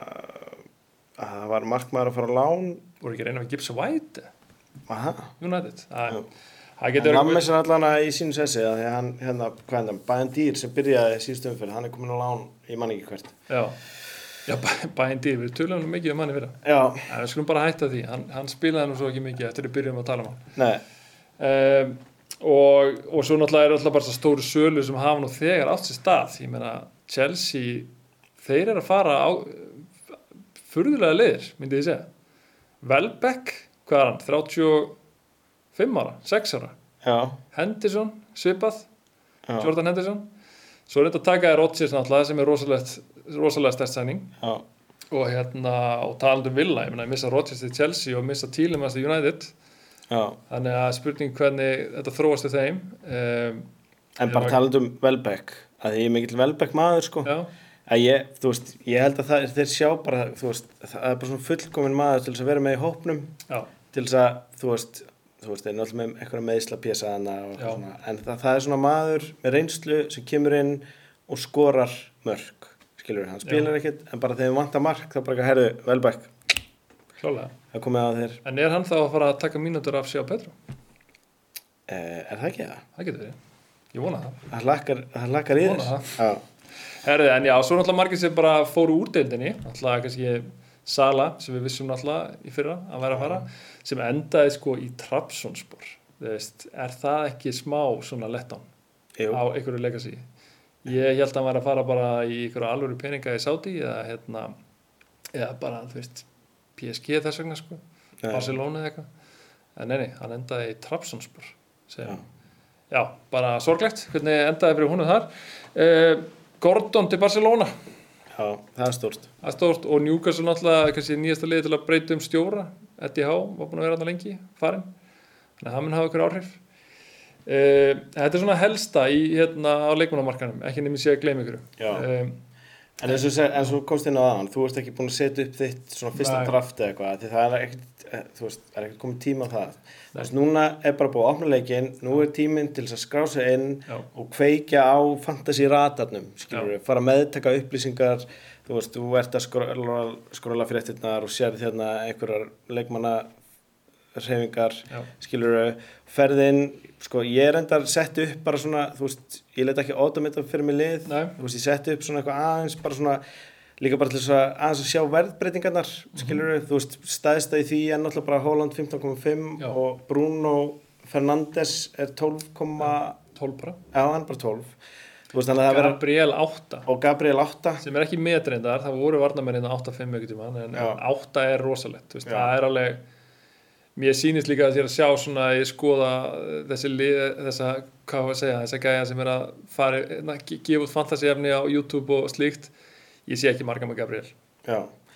það var markmaður að fara á lán. Voru ekki að reyna við Gibbs White? Aha. United. Það rammið sér allan í sínu sessi að því að hann, Bændýr sem byrjaði síðustu umferð, hann komin á lán, ég man ekki hvert. Já, Bændýr, við tölum mikið hann í fyrra. Já. En við skulum bara hætta því, hann spilaði nú svo ekki mikið eftir við byrjum að tala hann. Nei. Og svo náttúrulega alltaf bara svo stóru sölu sem hafa nú þegar átt sér stað. Ég meina, Chelsea, þeir eru að fara á furðulega leiðir, myndi ég segja. Welbeck, hvað er hann? 35 ára, 6 ára. Já. Henderson, svipað. Já. Jordan Henderson. Svo er þetta að taka Rodgers náttúrulega sem er rosalega sterkt sæning. Já. Og talandi Villa, ég missa Rodgers til Chelsea og missa Tielemans til United. Já. Þannig að spurning hvernig þetta þróast við þeim. En bara talandi Welbeck, að ég mikill Welbeck maður sko. Já. Ég held að þeir sjá bara, það er bara svona fullkomin maður til þess að vera með í hópnum. Já. Til þess að, þeir eru náttúrulega með einhverja meðisla pjesa hana og svona, en það er svona maður með reynslu sem kemur inn og skorar mörk, skilur hann spilar ekkert, en bara þegar við vantar mark þá bara herðu, Welbeck. Klálega. Það komið að þér. En er hann þá að fara að taka mínútur af sig á Pedro? Er það ekki það? Það getur verið. Ég vona það. Það hlakkar í þess. Já. Herðu, en já, svo náttúrulega margir sem bara fóru úr deildinni, náttúrulega kannski Sala, sem við vissum náttúrulega í fyrra að vera að fara, sem endaði sko í Trabzonspor. Er það ekki smá svona letdown á einhverju legacy? Ég held að hann væri að fara bara í einhverju alvöru peninga í Saudi eða bara, PSG þess vegna sko, Barcelona eða eitthvað. En nei, hann endaði í Trabzonspor. Já, bara sorglegt hvernig endaði fyrir húnu þar. Gordon til Barcelona. Já, það er stórt. Það er stórt og Newcastle náttúrulega kannski nýjasta liði til að breyta stjóra. Eddie Howe var búin að vera þarna lengi, farinn. Þannig að það mun hafa ykkur áhrif. Þetta er svona helsta á leikmannamarkanum, ekki nefnir sé að gleyma ykkur. Já. En svo komst inn á aðan, þú ert ekki búin að setja upp þitt svona fyrsta draft eða eitthvað, því það er ekkert komið tíma á það. Núna er bara búið að opna leikinn, nú er tíminn til þess að skrá sig inn og kveikja á fantasy-radarnum, skilur við, fara að meðtaka upplýsingar, þú ert að skrolla fréttirnar og sér þérna einhverjar leikmannahreyfingar, skilur við, ferðinn, sko, ég er endar sett upp bara svona, ég leit ekki automata fyrir mig lið, ég setti upp svona eitthvað aðeins, bara svona, líka bara til þess að aðeins að sjá verðbreytingarnar, skilur við, staðista í því en náttúrulega bara Haaland 15,5 og Bruno Fernandes er 12,12 bara? Já, hann bara 12. Gabriel 8. Og Gabriel 8. Sem er ekki metrindar, það voru varnarmenn 8-5 ykkur tíma, en 8 er rosalegt, það er alveg. Mér sýnist líka að ég að sjá svona, ég skoða þessa gæja sem er að fara, gefa út fantasy-efni á YouTube og slíkt. Ég sé ekki marga með Gabriel. Já,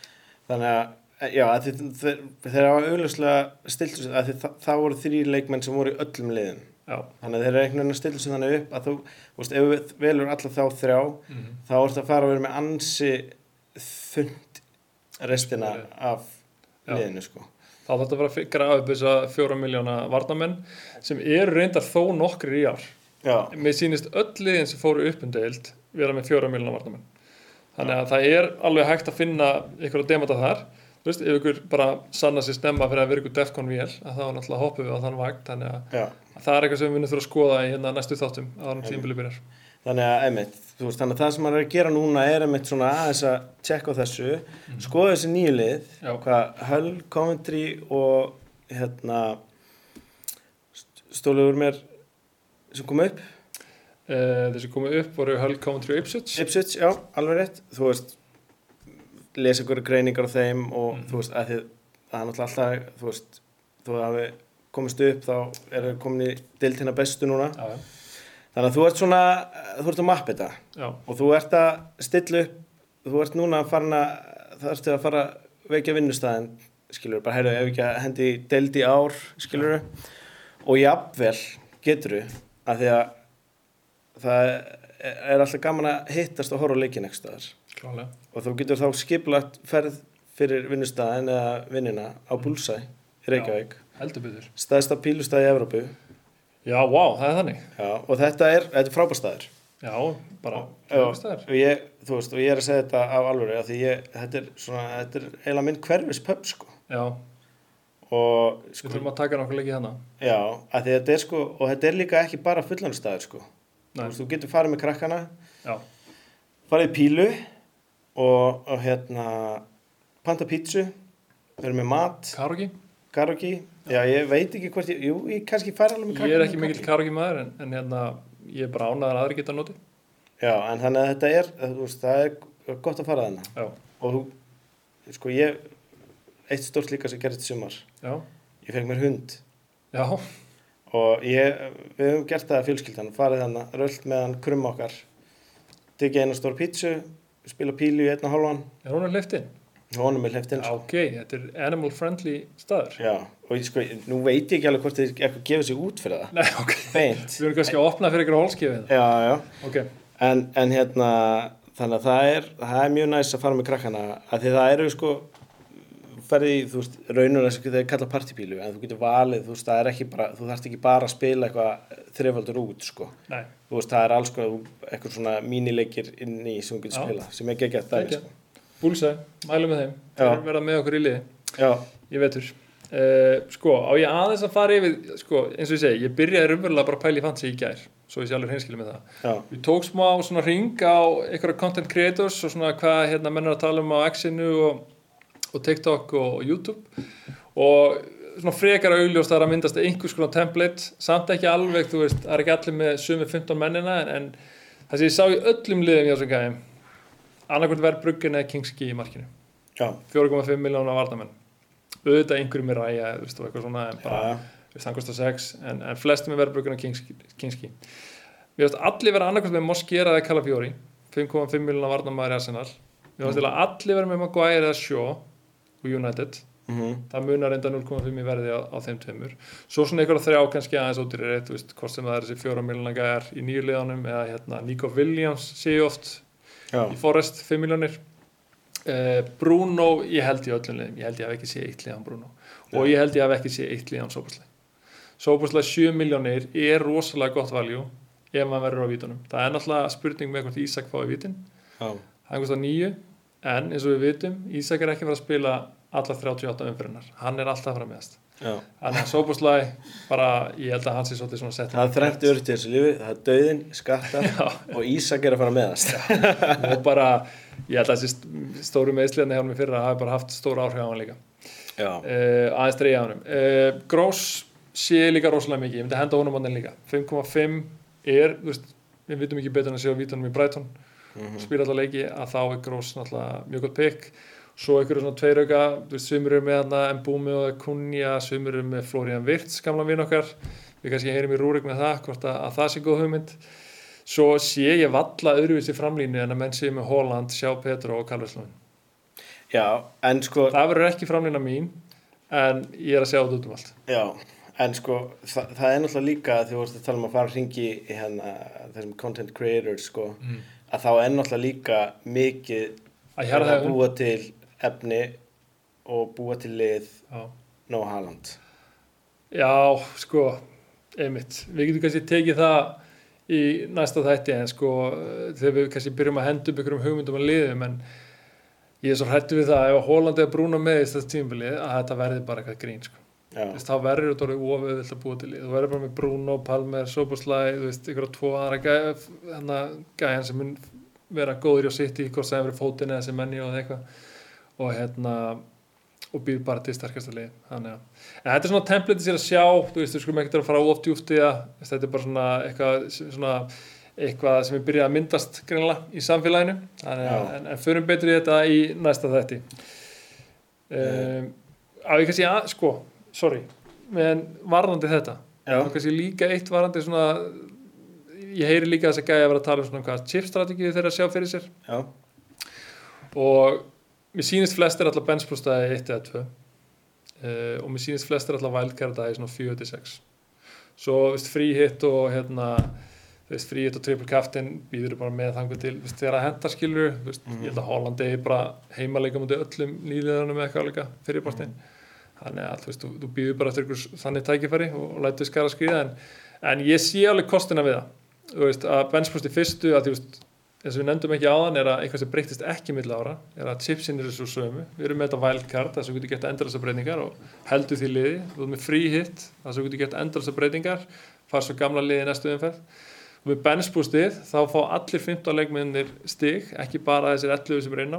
þannig að þeir hafa augljóslega stilt sig, að það voru 3 leikmenn sem voru í öllum liðin. Já. Þannig að þeir eru einhvern veginn að stilla sig þannig upp að þú, ef við velur alla þá 3, þá ertu að fara að vera með ansi þund restina af liðinu, sko. Þá þarf þetta bara að grafa upp þessa 4 miljóna varnarmenn sem eru reyndar þó nokkrir í ár. Já. Mér sýnist öll liðin sem fóru upp deild vera með 4 miljóna varnarmenn. Þannig að það er alveg hægt að finna ykkur að demata þar. Þú veist, ef ykkur bara sanna sér snemma fyrir að vera ykkur Defcon vél, að þá náttúrulega hoppum við á þann vagn. Þannig að það er eitthvað sem við munum þurfa að skoða í næstu þáttum að tímabili byrjar. Þannig að það sem maður er að gera núna er svona aðeins að tjekka á þessu, skoða þessi nýju lið, hvað Hull, Coventry og stóluður mér sem kom upp. Þeir sem komu upp voru Hull, Coventry og Ipswich. Ipswich, já, alveg rétt. Þú veist, lesa ykkur greiningar á þeim og þú veist, að það er náttúrulega alltaf, þú veist, þú hafi komist upp, þá er það komin í deildina bestu núna. Já. Þannig að þú ert að mappa þetta. Já. Og þú ert að stilla upp, þú ert núna það ertu að fara að vekja vinnustæðin, skilur, bara heyrðu, ef ekki að hendi deild í ár, skilur, og jafnvel getur að því að það er alltaf gaman að hittast og horfa á leikinn einhvers staðar. Klálega. Og þú getur þá skipulagt ferð fyrir vinnustæðin eða vinnina á Bullseye í Reykjavík. Heldur betur. Stærsta pílustæði í Evrópu. Já, vá, það er þannig. Já, og þetta er frábærstaður. Já, bara frábærstaður. Og ég er að segja þetta af alvöru, því þetta er eiginlega minn hverfispub, sko. Já. Og við þurfum að taka nokkuð leikið hana. Já, af því þetta sko, og þetta er líka ekki bara fullanstaður, sko. Þú getur farið með krakkana, farið í pílu og panta pítsu, verið með mat. Karaoke. Já, ég veit ekki hvort ég kannski færi alveg með krakkana. Ég er ekki mikill karaoke maður, en ég er bara ánægður að aðri geta notið. Já, en þannig að þetta það er gott að fara þarna. Já. Og sko, eitt stórt líka sem gerist í sumar. Já. Ég fekk mér hund. Já. Og við höfum gert það fjölskyldan, farið þannig, rölt með hann krumma okkar, tekið eina stór pítsu, spila pílu í 1,5. Er hún hleypt inn? Hún með hleypt inn. Já, ok, þetta er animal friendly staður. Já, og sko, nú veit ég ekki alveg hvort þið eitthvað gefið sig út fyrir það. Nei, ok. Beint. Við erum kannski að opna fyrir ykkur hólskifið. Já. Ok. En þannig að það er mjög næst að fara með krakkana, af því það eru sko, ferði í, raunur þess að það er kallað partypílu, en þú getur valið, það er ekki bara, þú þarft ekki bara að spila eitthvað þrefaldur út, sko. Nei. Það er alls sko, eitthvað svona mínileikir inn í sem þú getur spila, sem er geggjart dæmi, sko. Búlsæ, mælum með þeim. Þeir verða með okkur í liði. Já. Ég veitur. Sko, á ég aðeins að fara yfir, sko, eins og ég segi, ég byrjaði raunverulega bara að pæla í fantasy í gær, svo ég sé alveg hreinskilið með það. Já. Við tók smá svona hring á einhverja content creators og svona hvað menn að tala á X-inu og TikTok og YouTube og svona frekar augljóst að myndast einhvers konar template, samt ekki alveg, það er ekki allir með sömu 15 mennina en það sem ég sá í öllum liðum í þessum gæðum, annarkvæmt Verbruggen eða Kingski í markinu. Já. 4,5 milljónar varnarmenn. Auðvitað einhverjum með ræja, og eitthvað svona, en bara, hann kostar 6, en flestum með Verbruggen og Kingski. Við veist allir vera annarkvæmt með Mosquera eða Calafiori, 5,5 milljónar varnarmaður í Arsenal. Við veist allir vera með Maguire eða Shaw og United. Það munar enda 0,5 í verði á þeim tveimur. Svo svona einhverja 3 kannski aðeins ódýrari, hvort sem það er þessi 4 milljónar gæjar í nýju liðanum eða Nico Williams sé oft í Forest 5 milljónir. Bruno, ég held í öllum liðum, ég held ég hef ekki séð eitt liðan Bruno og ég held ég hef ekki séð eitt liðan Szoboszlai 7 milljónir er rosalega gott value ef maður verður á vítunum. Það er náttúrulega spurning með hvort Ísak fái vítin. Hann kostar 9, en eins og við vitum, Ísak er ekki að fara að spila alla 38 umferðinar. Hann er alltaf að fara meðast. Þannig að Szoboszlai bara, ég held að hann sé svolítið svona sett. Það er þrennt örti þessu lífi, það er dauðinn, skattar og Ísak er að fara meðast. Og bara, ég held að þessi stóru meðsliðan hjá mig fyrra hafi bara haft stóra áhrif á hann líka. Aðeins dreigja á hann. Gross sé líka rosalega mikið, ég myndi henda honum á hann líka. 5,5 er, við vitum ekki betur en að sjá vítunum í Brighton og spila alla leiki, að þá er Gross náttúrulega mjög gott pick. Svo einhverju svona 2 auka, sumir eru með Mbumi og Kunja, sumir eru með Florian Wirtz, gamla vin okkar. Við kannski heyrim í Rúrik með það, hvort að það sé góð hugmynd. Svo sé ég valla öðruvísi framlínu en að menn sé með Haaland, Sjá Petro og Calvert-Lewin. Já, en sko... Það verður ekki framlína mín, en ég er að sjá þetta út allt. Já, en sko, það er náttúrulega líka, þegar þú vorst að tala að fara hringi í þessum content creators, sko, að þá er náttúrulega líka mikið að búa til efni og búa til lið no Haaland. Já, sko, einmitt. Við getum kannski tekið það í næsta þætti, en sko, þegar við kannski byrjum að henda upp einhverjum hugmyndum að liðum, en ég er svo hrættur við það, ef Haaland eða Bruno meðist þetta tímabilið, að þetta verði bara eitthvað grín, sko. Þá verður þetta orðið ofauðvelt að búa til lið. Þú verður bara með Bruno, Palmer, Szoboszlai, einhverja 2 aðra gæjan sem mun vera góður í City, hvort sem verður fótinn eða sem menni og eitthvað. Og býr bara til sterkasta lið. Þannig að en þetta er svona template sér að sjá, við skulum ekkert að fara of djúpt í það. Þetta er bara eitthvað sem er byrjað að myndast greinilega í samfélaginu. En förum betur í þetta í næsta þætti. Ég kannski men varðandi þetta. Kannski líka eitt varðandi svona, ég heyri líka þess að gæja að vera að tala svona hvað chip-strategíu þeirra að sjá fyrir sér. Og mér sýnist flestir alltaf benchprústaði 1 eða 2 og mér sýnist flestir alltaf wildcardaði svona 4-6. Svo free hit og free hit og triple captain býður bara með þangur til þegar að henda skilur. Ég held að Haaland er bara heimaleika mútið öllum nýliðanum eða eitthvað líka fyrirpartinn. Þannig að þú býður bara eftir ykkur þannig tækifæri og lætur skara skriða en ég sé alveg kostina við það. Þú veist, að benchboost í fyrstu, að þú veist, eins og við nefndum ekki áðan, er að eitthvað sem breytist ekki milli ára, er að chipsin eru svo sömu. Við erum með þetta wildcard, þar sem við getum gett endalausar breytingar og heldur því liði. Þú erum með free hit, þar sem við getum gett endalausar breytingar, fara svo gamla liði næstu umferð. Og með benchboostið, þá fá allir 15 leikmennir stig, ekki bara þessir 11 sem eru inn á.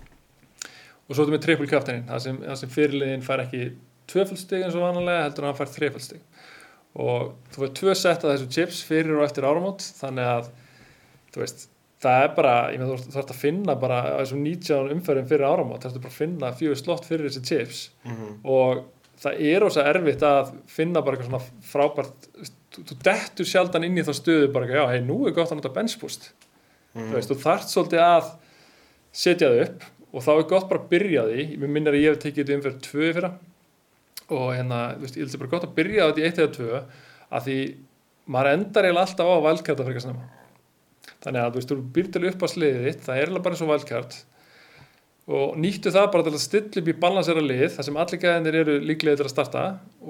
Og svo erum við triple captainin, þar sem fyrirliðin fær ekki 2 stig eins og vanalega, heldur hann fær 3 stig. Og þú fær 2 sett af þessu chips fyrir og eftir áramót, þannig að þú veist, það er bara, ég meina þú þarft að finna bara þessum 19 umferðin fyrir áramót, þarftu bara að finna 4 slott fyrir þessi chips og það er ósa erfitt að finna bara eitthvað svona frábært, þú dettur sjaldan inn í þá stöðu bara, já, hei, nú er gott að nota benchboost, þú veist, þú þarft svolítið að setja það upp og þá er gott bara að byrja því, mér minnir að ég hef tekið þetta umferð 2 fyrra og hérna, þú veist, ég held að bara gott að byrja þetta í 1 eða 2 að því maður endar eiginlega alltaf á wildcarda fyrir snemma. Þannig að þú veist, þú býr til upp á sliðið þitt, það er eiginlega bara eins og wildcard og nýttu það bara til að stilla upp í balansera lið þar sem allir gæðinir eru líklegir til að starta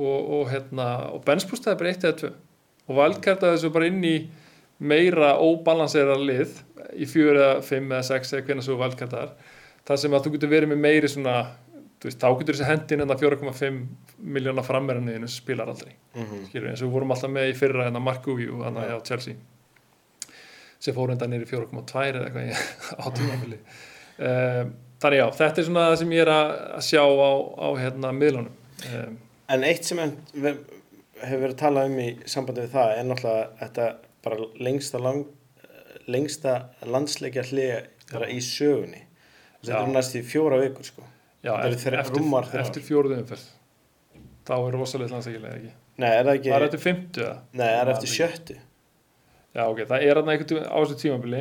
og benchboost það er bara 1 eða 2 og wildcarda þessu bara inn í meira óbalansera lið í 4 eða 5 eða 6 eða hvernig svo wildcardar þar sem að þú getur verið með meiri svona þú veist, þá getur þessi hendin en 4,5 miljóna frammeiraniðinu sem spilar aldrei skilur, eins og við vorum alltaf með í fyrra en að Mark Uy og hann á Chelsea sem fór undan niður í 4,2 eða eitthvað á tímabili þannig já, þetta er svona það sem ég er að sjá á hérna miðlunum En eitt sem hefur verið talað í sambandi við það er náttúrulega þetta bara lengsta landsleikja hlé í sögunni þetta er næst í 4 vikur sko Já, eftir 4. umferð þá er rosalega landsleikjahlé ekki Nei, er það ekki Það er eftir 50 Nei, það er eftir 70 Já, ok, það er þarna einhvern á þessu tímabili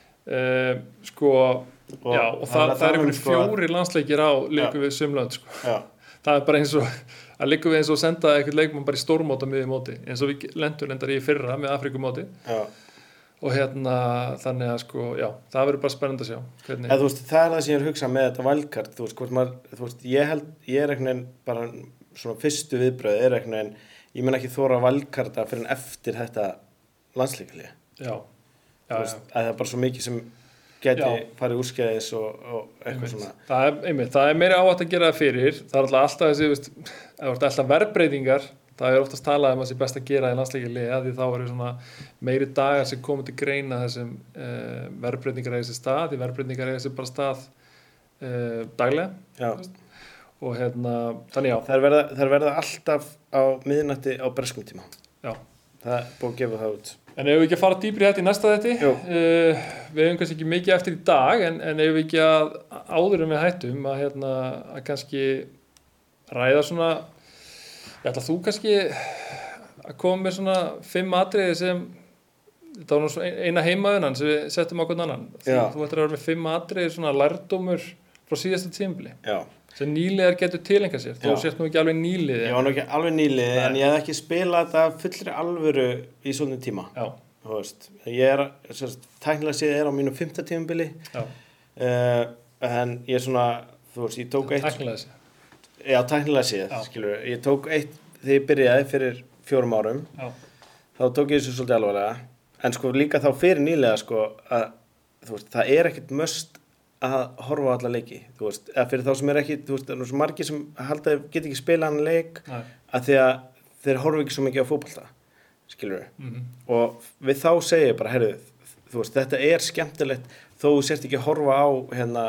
sko, já, og það er einhverjum 4 landsleikir á leikum við sumlönd, sko. Já. Það er bara eins og, að leikum við eins og senda einhvern leikmann bara í stórmót á miðju móti, eins og við lendum endar í fyrra með Afrikumóti. Já. Og hérna, þannig að sko, já, það verður bara spennandi að sjá. Hvernig... Þú veist, það er það sem ég er að hugsa með þetta wildcard, þú veist, ég er einhvern veginn bara svona fyrstu viðbröð, er einhvern veginn, ég mun ekki þóra wildcarda fyrir en eftir þetta landsleikjahlé. Já. Að það er bara svo mikið sem geti farið úrskeiðis og eitthvað svona. Það er meiri áhætt að gera það fyrir, það er alltaf þessi, veist, alltaf verðbreytingar, það er oftast talað um að það sé best að gera í landsleikjahlé, því þá eru svona meiri dagar sem komið til greina þessum verðbreytingar eða þessi stað, því verðbreytingar eða þessi bara stað daglega. Já. Og hérna, þannig já. Þær verða alltaf á miðnætti á breskum tíma. Já. Það er búið að gefa það út. En ef við ekki að fara dýpri í þetta í næsta þetti, við hefum kannski ekki mikið eftir í dag, en ef við ekki að áður en við hættum að kannski ræða svona, ég ætla þú kannski að koma með svona 5 atriði sem, þetta var nú eina heimaðunan sem við settum á hvern annan. Þú ætlar að vera með 5 atriði svona lærdómur frá síðasta tímabili. Já. Sem nýliðar getur tilengað sér. Þú sért nú ekki alveg nýliði. Ég var nú ekki alveg nýliði, en ég hef ekki spilað þetta fullri alvöru í svolítið tíma. Já. Þú veist, ég tæknilega séð á mínu 5. tímabili. Já. En ég svona, þú veist, ég tók eitt... Tæknilega séð. Já, tæknilega séð, skilur. Ég tók eitt, þegar ég byrjaði fyrir 4 árum. Já. Þá tók ég þessu svolítið alvarlega. En sko líka þá fyrir nýliða, sko, að, þú veist, það er ekkert must að horfa á alla leiki, þú veist, eða fyrir þá sem er ekki, þú veist, það er svo margir sem halda að geta ekki spila hann leik að því að þeir horfa ekki svo mikið á fótbolta, skilur við. Og við þá segja bara, heyrðu, þú veist, þetta er skemmtilegt þó þú sért ekki að horfa á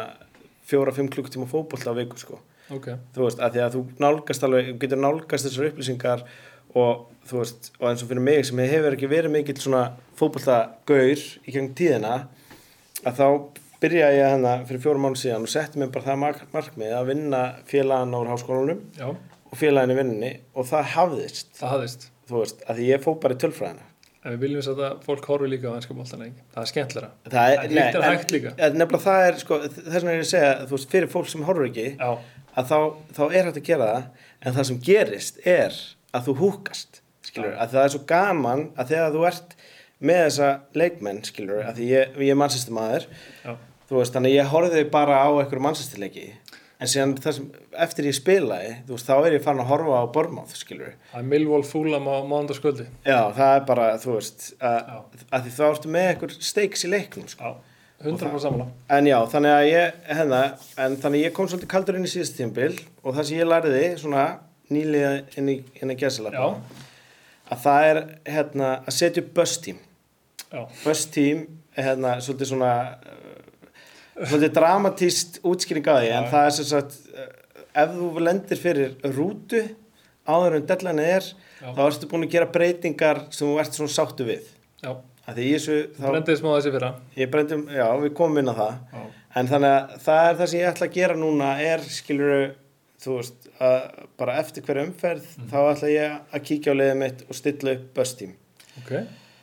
4-5 klukkutíma fótbolta á viku, sko. Okay. Þú veist, að því að þú nálgast alveg, getur nálgast þessar upplýsingar og þú veist, og eins og fyrir mig sem hefur ekki verið mikill svona fótboltagaur í gegnum tíðina, að þá byrjaði ég fyrir 4 mánuðum síðan og setti mér bara það markmið að vinna félagana úr háskólanum og félaginu vinninni og það hafðist. Það hafðist. Þú veist, að því ég fór bara í tölfræðina. En við viljum að fólk horfi líka á enska boltana ekki. Það er skemmtilega. Það er hægt líka. Nefnilega það er, sko, þess vegna er ég að segja, þú veist, fyrir fólk sem horfir ekki, að þá er hægt að gera það, en það sem gerist er að þú húkast, skilur, að það er svo gaman að þegar þú ert með þessa leikmenn, skilur, að því ég er mannsystemæður, þú veist, þannig ég horfði bara á einhverju mannsystemleiki en síðan það sem eftir ég spilaði, þú veist, þá ég farin að horfa á Bournemouth, skilur. Það Millwall Fulham á mánudagskvöldi. Já, það bara, þú veist, að því þá ertu með einhver stakes í leiknum, sko. Já, 100% samanlega. En já, þannig að þannig ég kom svolítið kaldur inn í síðast tímabil og það sem ég lærði, svona, nýlega inn í gæsalappa, að það að setja upp bus team. Já. Bus team, svolítið svona, svolítið dramatískt útskýring á því, en það sem sagt, ef þú lendir fyrir rútu áður en deadline þá ertu búin að gera breytingar sem þú ert svona sáttu við. Já. Að því í þessu þá brendiði smá þessi fyrra. Já, við komum inn á það. Já. En þannig að það það sem ég ætla að gera núna skilurðu, þú veist, að bara eftir hverju umferð þá ætla ég að kíkja á liðið mitt og stilla upp bus team. Ok.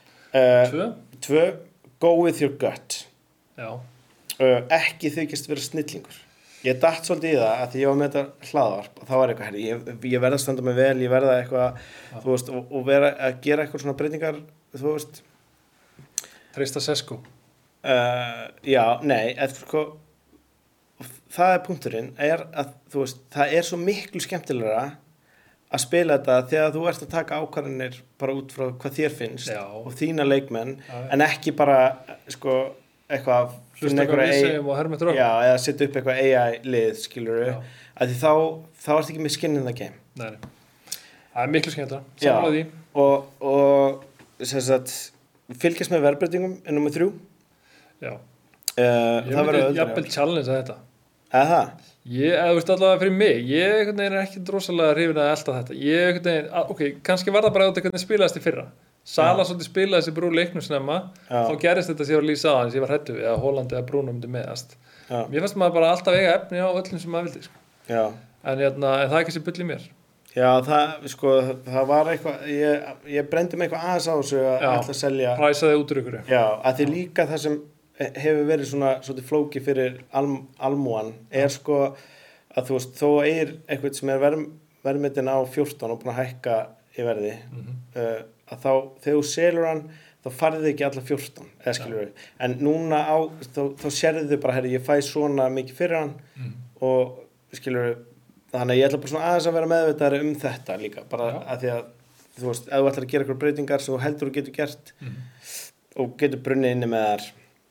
2, go with your gut. Já. Ekki þykist vera snillingur. Ég datt svolítið í það að því ég var með þetta hlaðvarp og þá var eitthvað, ég verða að standa mig vel, ég verða eitthvað, þú veist, og vera að gera eitthvað svona breytingar, þú veist. Treysta Sesko. Já, nei, sko, það punkturinn að, þú veist, það svo miklu skemmtilegra að spila þetta þegar þú ert að taka ákvarðanir bara út frá hvað þér finnst og þína leikmenn, en ekki bara, sko, eitthvað hlusta eitthvað vísum og hermið drögum. Já, eða setja upp eitthvað AI-lið, skilurðu, að því þá ert ekki með skin in the game. Nei. Það miklu skemmtilega, samlega því. Og sem sagt, fylgjast með verðbreytingum nummer 3. Já. Ég myndi jafnvel challenge að þetta. Eða það? Þú veist allavega fyrir mig, ég ekki drosalega hrifin að elta þetta. Ok, kannski var það bara að þetta spilaðist í fyrra. Sala svolítið spilaði þessi Brú leiknum snemma, þá gerist þetta sem ég var lýsa á hans, ég var hræddur við að Holland eða Bruno myndi meðast. Mér fannst maður bara alltaf eiga efni á öllum sem maður vildi, sko. Já. En það ekki sem bull í mér. Já, það var eitthvað, ég brendi mig eitthvað aðeins á þessu að ætla að selja. Præsaði út úr ykkur. Já, að því líka það sem hefur verið svona svolítið flóki fyrir almúan sko að þú veist, þó eitthvað sem verðmyndin á 14 og búin að hækka í verði, að þá þegar þú selur hann þá farið ekki alla 14 eða skilur við, en núna þá sérðu þau bara, ég fæ svona mikið fyrir hann og skilur við, þannig að ég ætla bara svona aðeins að vera meðvitaðri þetta líka, bara að því að þú veist, ef þú ætlar að gera eitthvað breytingar sem þú heldur þú getur gert og getur brunnið inni með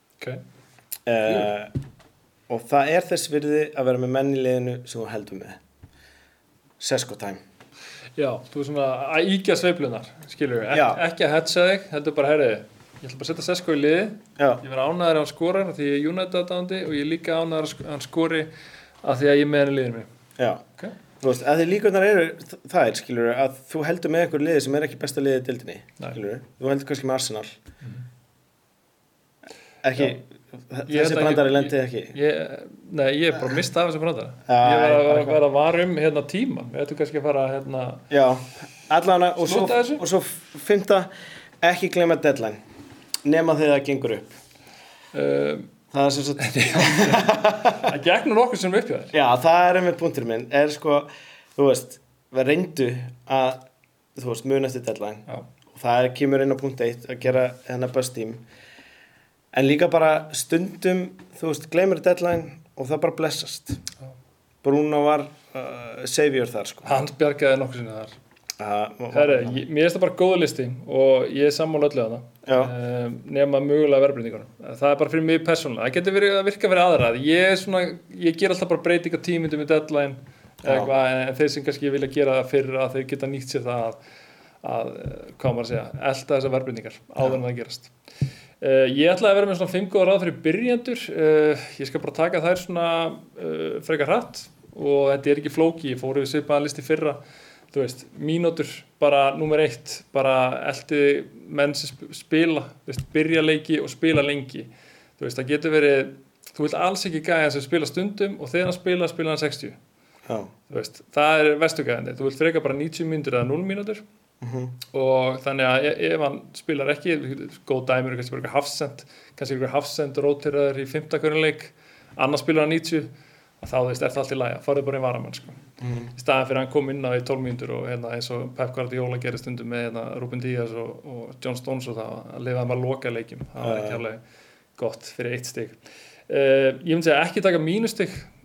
þar og það þess virði að vera með menn í liðinu sem þú heldur með. Sesko time. Já, þú svona að íkja sveiflunar, skilur við, ekki að hetsa þig, heldur bara, ég ætla bara að setja Sesko í liði, ég verð ánægður að hann skorar því ég er United-aðdáandi og ég líka ánægður að hann skori að því að ég með hann í liðinu mig. Já, þú veist, að því líkurnar það skilur við, að þú heldur með einhver liði sem ekki besta liðið í deildinni, skilur við, þú heldur kannski með Arsenal. Ekki, þessi brandari lendi ekki. Nei, ég bara mista af þessi brandari. Ég var að vera varum tíman. Við ættum kannski að fara Já, allavega og svo 5. ekki gleyma deadline. Nema þegar það gengur upp. Það sem sagt það gegnur okkur sem upp hjá þér. Já, það einmitt punktur minn. Sko, þú veist, við reyndu að þú veist, muna eftir deadline. Og það kemur inn á punkt 1 að gera bus team. En líka bara stundum, þú veist, gleymir deadline og það bara blessast. Bruno var savior þar, sko. Hann bjargaði nokkuð sinni þar. Mér það bara góða listi og ég sammála öllu að það. Nema mögulega verðbreytingunum. Það bara fyrir mig persónulega. Það getur verið að virka fyrir aðra. Ég ger alltaf bara breyting á tímyndum í deadline, en þeir sem kannski vilja gera það fyrir að þeir geta nýtt sér það að hvað maður að segja, elta þessar verðbreytingar áður en það gerast. Ég ætlaði að vera með svona 5 góða ráð fyrir byrjendur. Ég skal bara taka þær svona frekar hratt og þetta ekki flóki. Ég fór yfir svipaðan listi fyrra. Þú veist, mínútur bara númer 1, bara elti menn sem spila, þú veist, byrja leiki og spila lengi. Þú veist, það getur verið, þú vilt alls ekki gæja sem spila stundum og þegar hann spila hann 60. Já. Þú veist, það vestugæðandi. Þú vilt freka bara 90 mínútur eða 0 mínútur. Og þannig að ef hann spilar ekki, góð dæmur kannski bara eitthvað hafsend rótiraður í 5. hverjum leik, annars spilar hann 90, þá veist, það allt í lagi, farið bara í varamann, sko. Í staðan fyrir að hann kom inn á í 12 mínútur og eins og Pep Guardiola gerir stundum með Ruben Dias og John Stones og það, að lifa bara loka leikjum, það var ekki alveg gott fyrir 1 stig. Ég myndi segja ekki taka mínustig,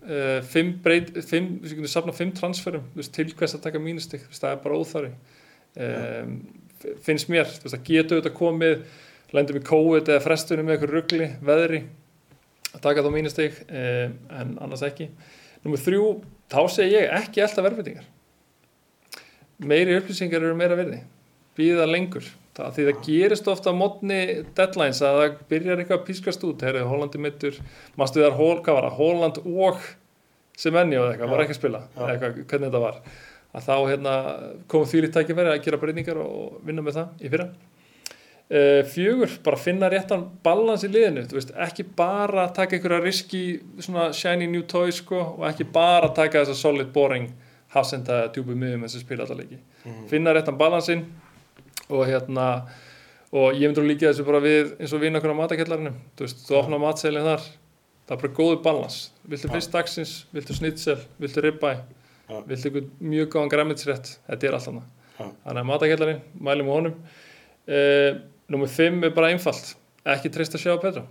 5 við getum safnað 5 transferum, þú veist, til hvers að taka mínustig, þú veist, það er bara óþarfi. Finnst mér, þú veist, að geta auðvitað komið, lendum í COVID eða frestunum með eitthvað rugli, veðri, að taka þá mínustig, en annars ekki. Númer 3, þá segi ég ekki elta verðbreytingar. Meiri upplýsingar eru meira virði. Bíða lengur. Því það gerist ofta á morgni deadlines að það byrjar eitthvað að pískast út. Heyrðu, Hollandi mittur, mástu þar Holland og Semenyo eða eitthvað, var ekki að spila, eitthvað, hvernig þetta var. Að þá kom þvílíkt tækifæri að gera breytingar og vinna með það í fyrra. 4, bara finna réttan balans í liðinu, þú veist, ekki bara taka einhverja risky, svona shiny new toys, sko, og ekki bara taka þessa solid, boring, hafsenda djúpu miðum eins og spila alla leiki. Finna réttan balansinn og og ég myndur líka þessu bara við eins og vinna okkur á matakjallarinum, þú veist, þú opnar matseðilinn þar, það er bara góður balans. Viltu fisk dagsins, viltu snitsel, viltu ribeye, viltu eitthvað mjög góðan grænmetisrétt, þetta er allt annað. Þannig að matakjallarinn, mælum með honum. Númer 5 er bara einfalt, ekki treysta Sjá Pedro.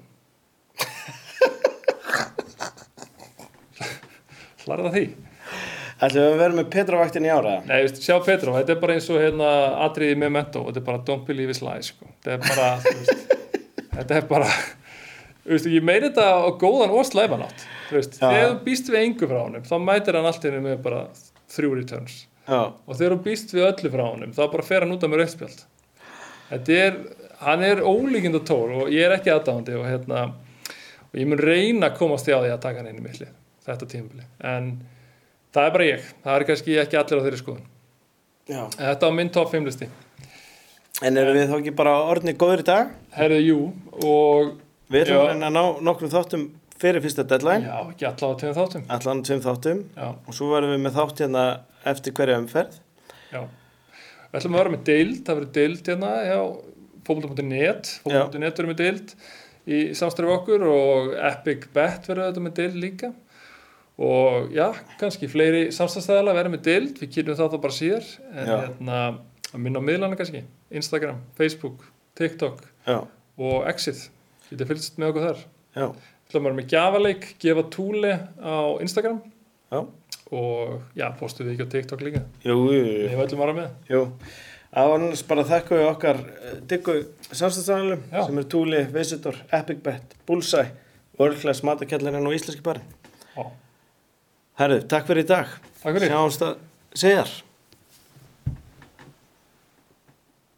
Hlarða því. Ætlum við að vera með Pedro-vaktin í ára? Nei, veist, Sjá Pedro, þetta er bara eins og atriði Memento, þetta er bara don't believe his lies, sko. Þetta er bara, þú veist, þetta er bara, þú veist, ég meiri þetta á góðan og slæman átt, þú veist, þegar þú býst við engu frá honum, þá mætir hann allt inni með bara 3 returns. Og þegar þú býst við öllu frá honum, þá bara fer hann út af með rauðspjald. Hann er ólíkindatól og ég er ekki aðdáandi og ég mun reyna að komast í á því að taka hann inn í milli, þetta tímabili, en það er bara ég. Það er kannski ekki allir á þeirri skoðun. Já. Þetta á minn top 5 listi. En erum við þá ekki bara orðnir góður í dag? Herðu, jú. Og við erum að ná nokkrum þáttum fyrir fyrsta deadline. Já, ekki allavega 2 þáttum. Allavega 2 þáttum. Já. Og svo verðum við með þátt eftir hverja umferð. Já. Við ætlum að vera með deild. Það verður deild hjá fótbolta.net. Fótbolta.net verður með deild í samstarfi okkur og Epic Bet verður þetta með deild líka. Og já, kannski fleiri samstæðstæðala verður með deild, við kynum það þá bara síðar, en að minna á miðlana kannski, Instagram, Facebook, TikTok og Exit, getið fylgst með okkur þar. Já. Við ætlum að vera með gjafaleik, gefa túli á Instagram og já, postum við ekki á TikTok líka. Jú. Við ætlum að vera með. Jú. Annars bara þakka við okkar diggu samstæðstæðalum sem eru túli, Visitor, Epic Bet, Bullseye, World Class matakjallarinn og íslenski barinn. Herðu, takk fyrir í dag. Takk fyrir. Sjáumst að síðar.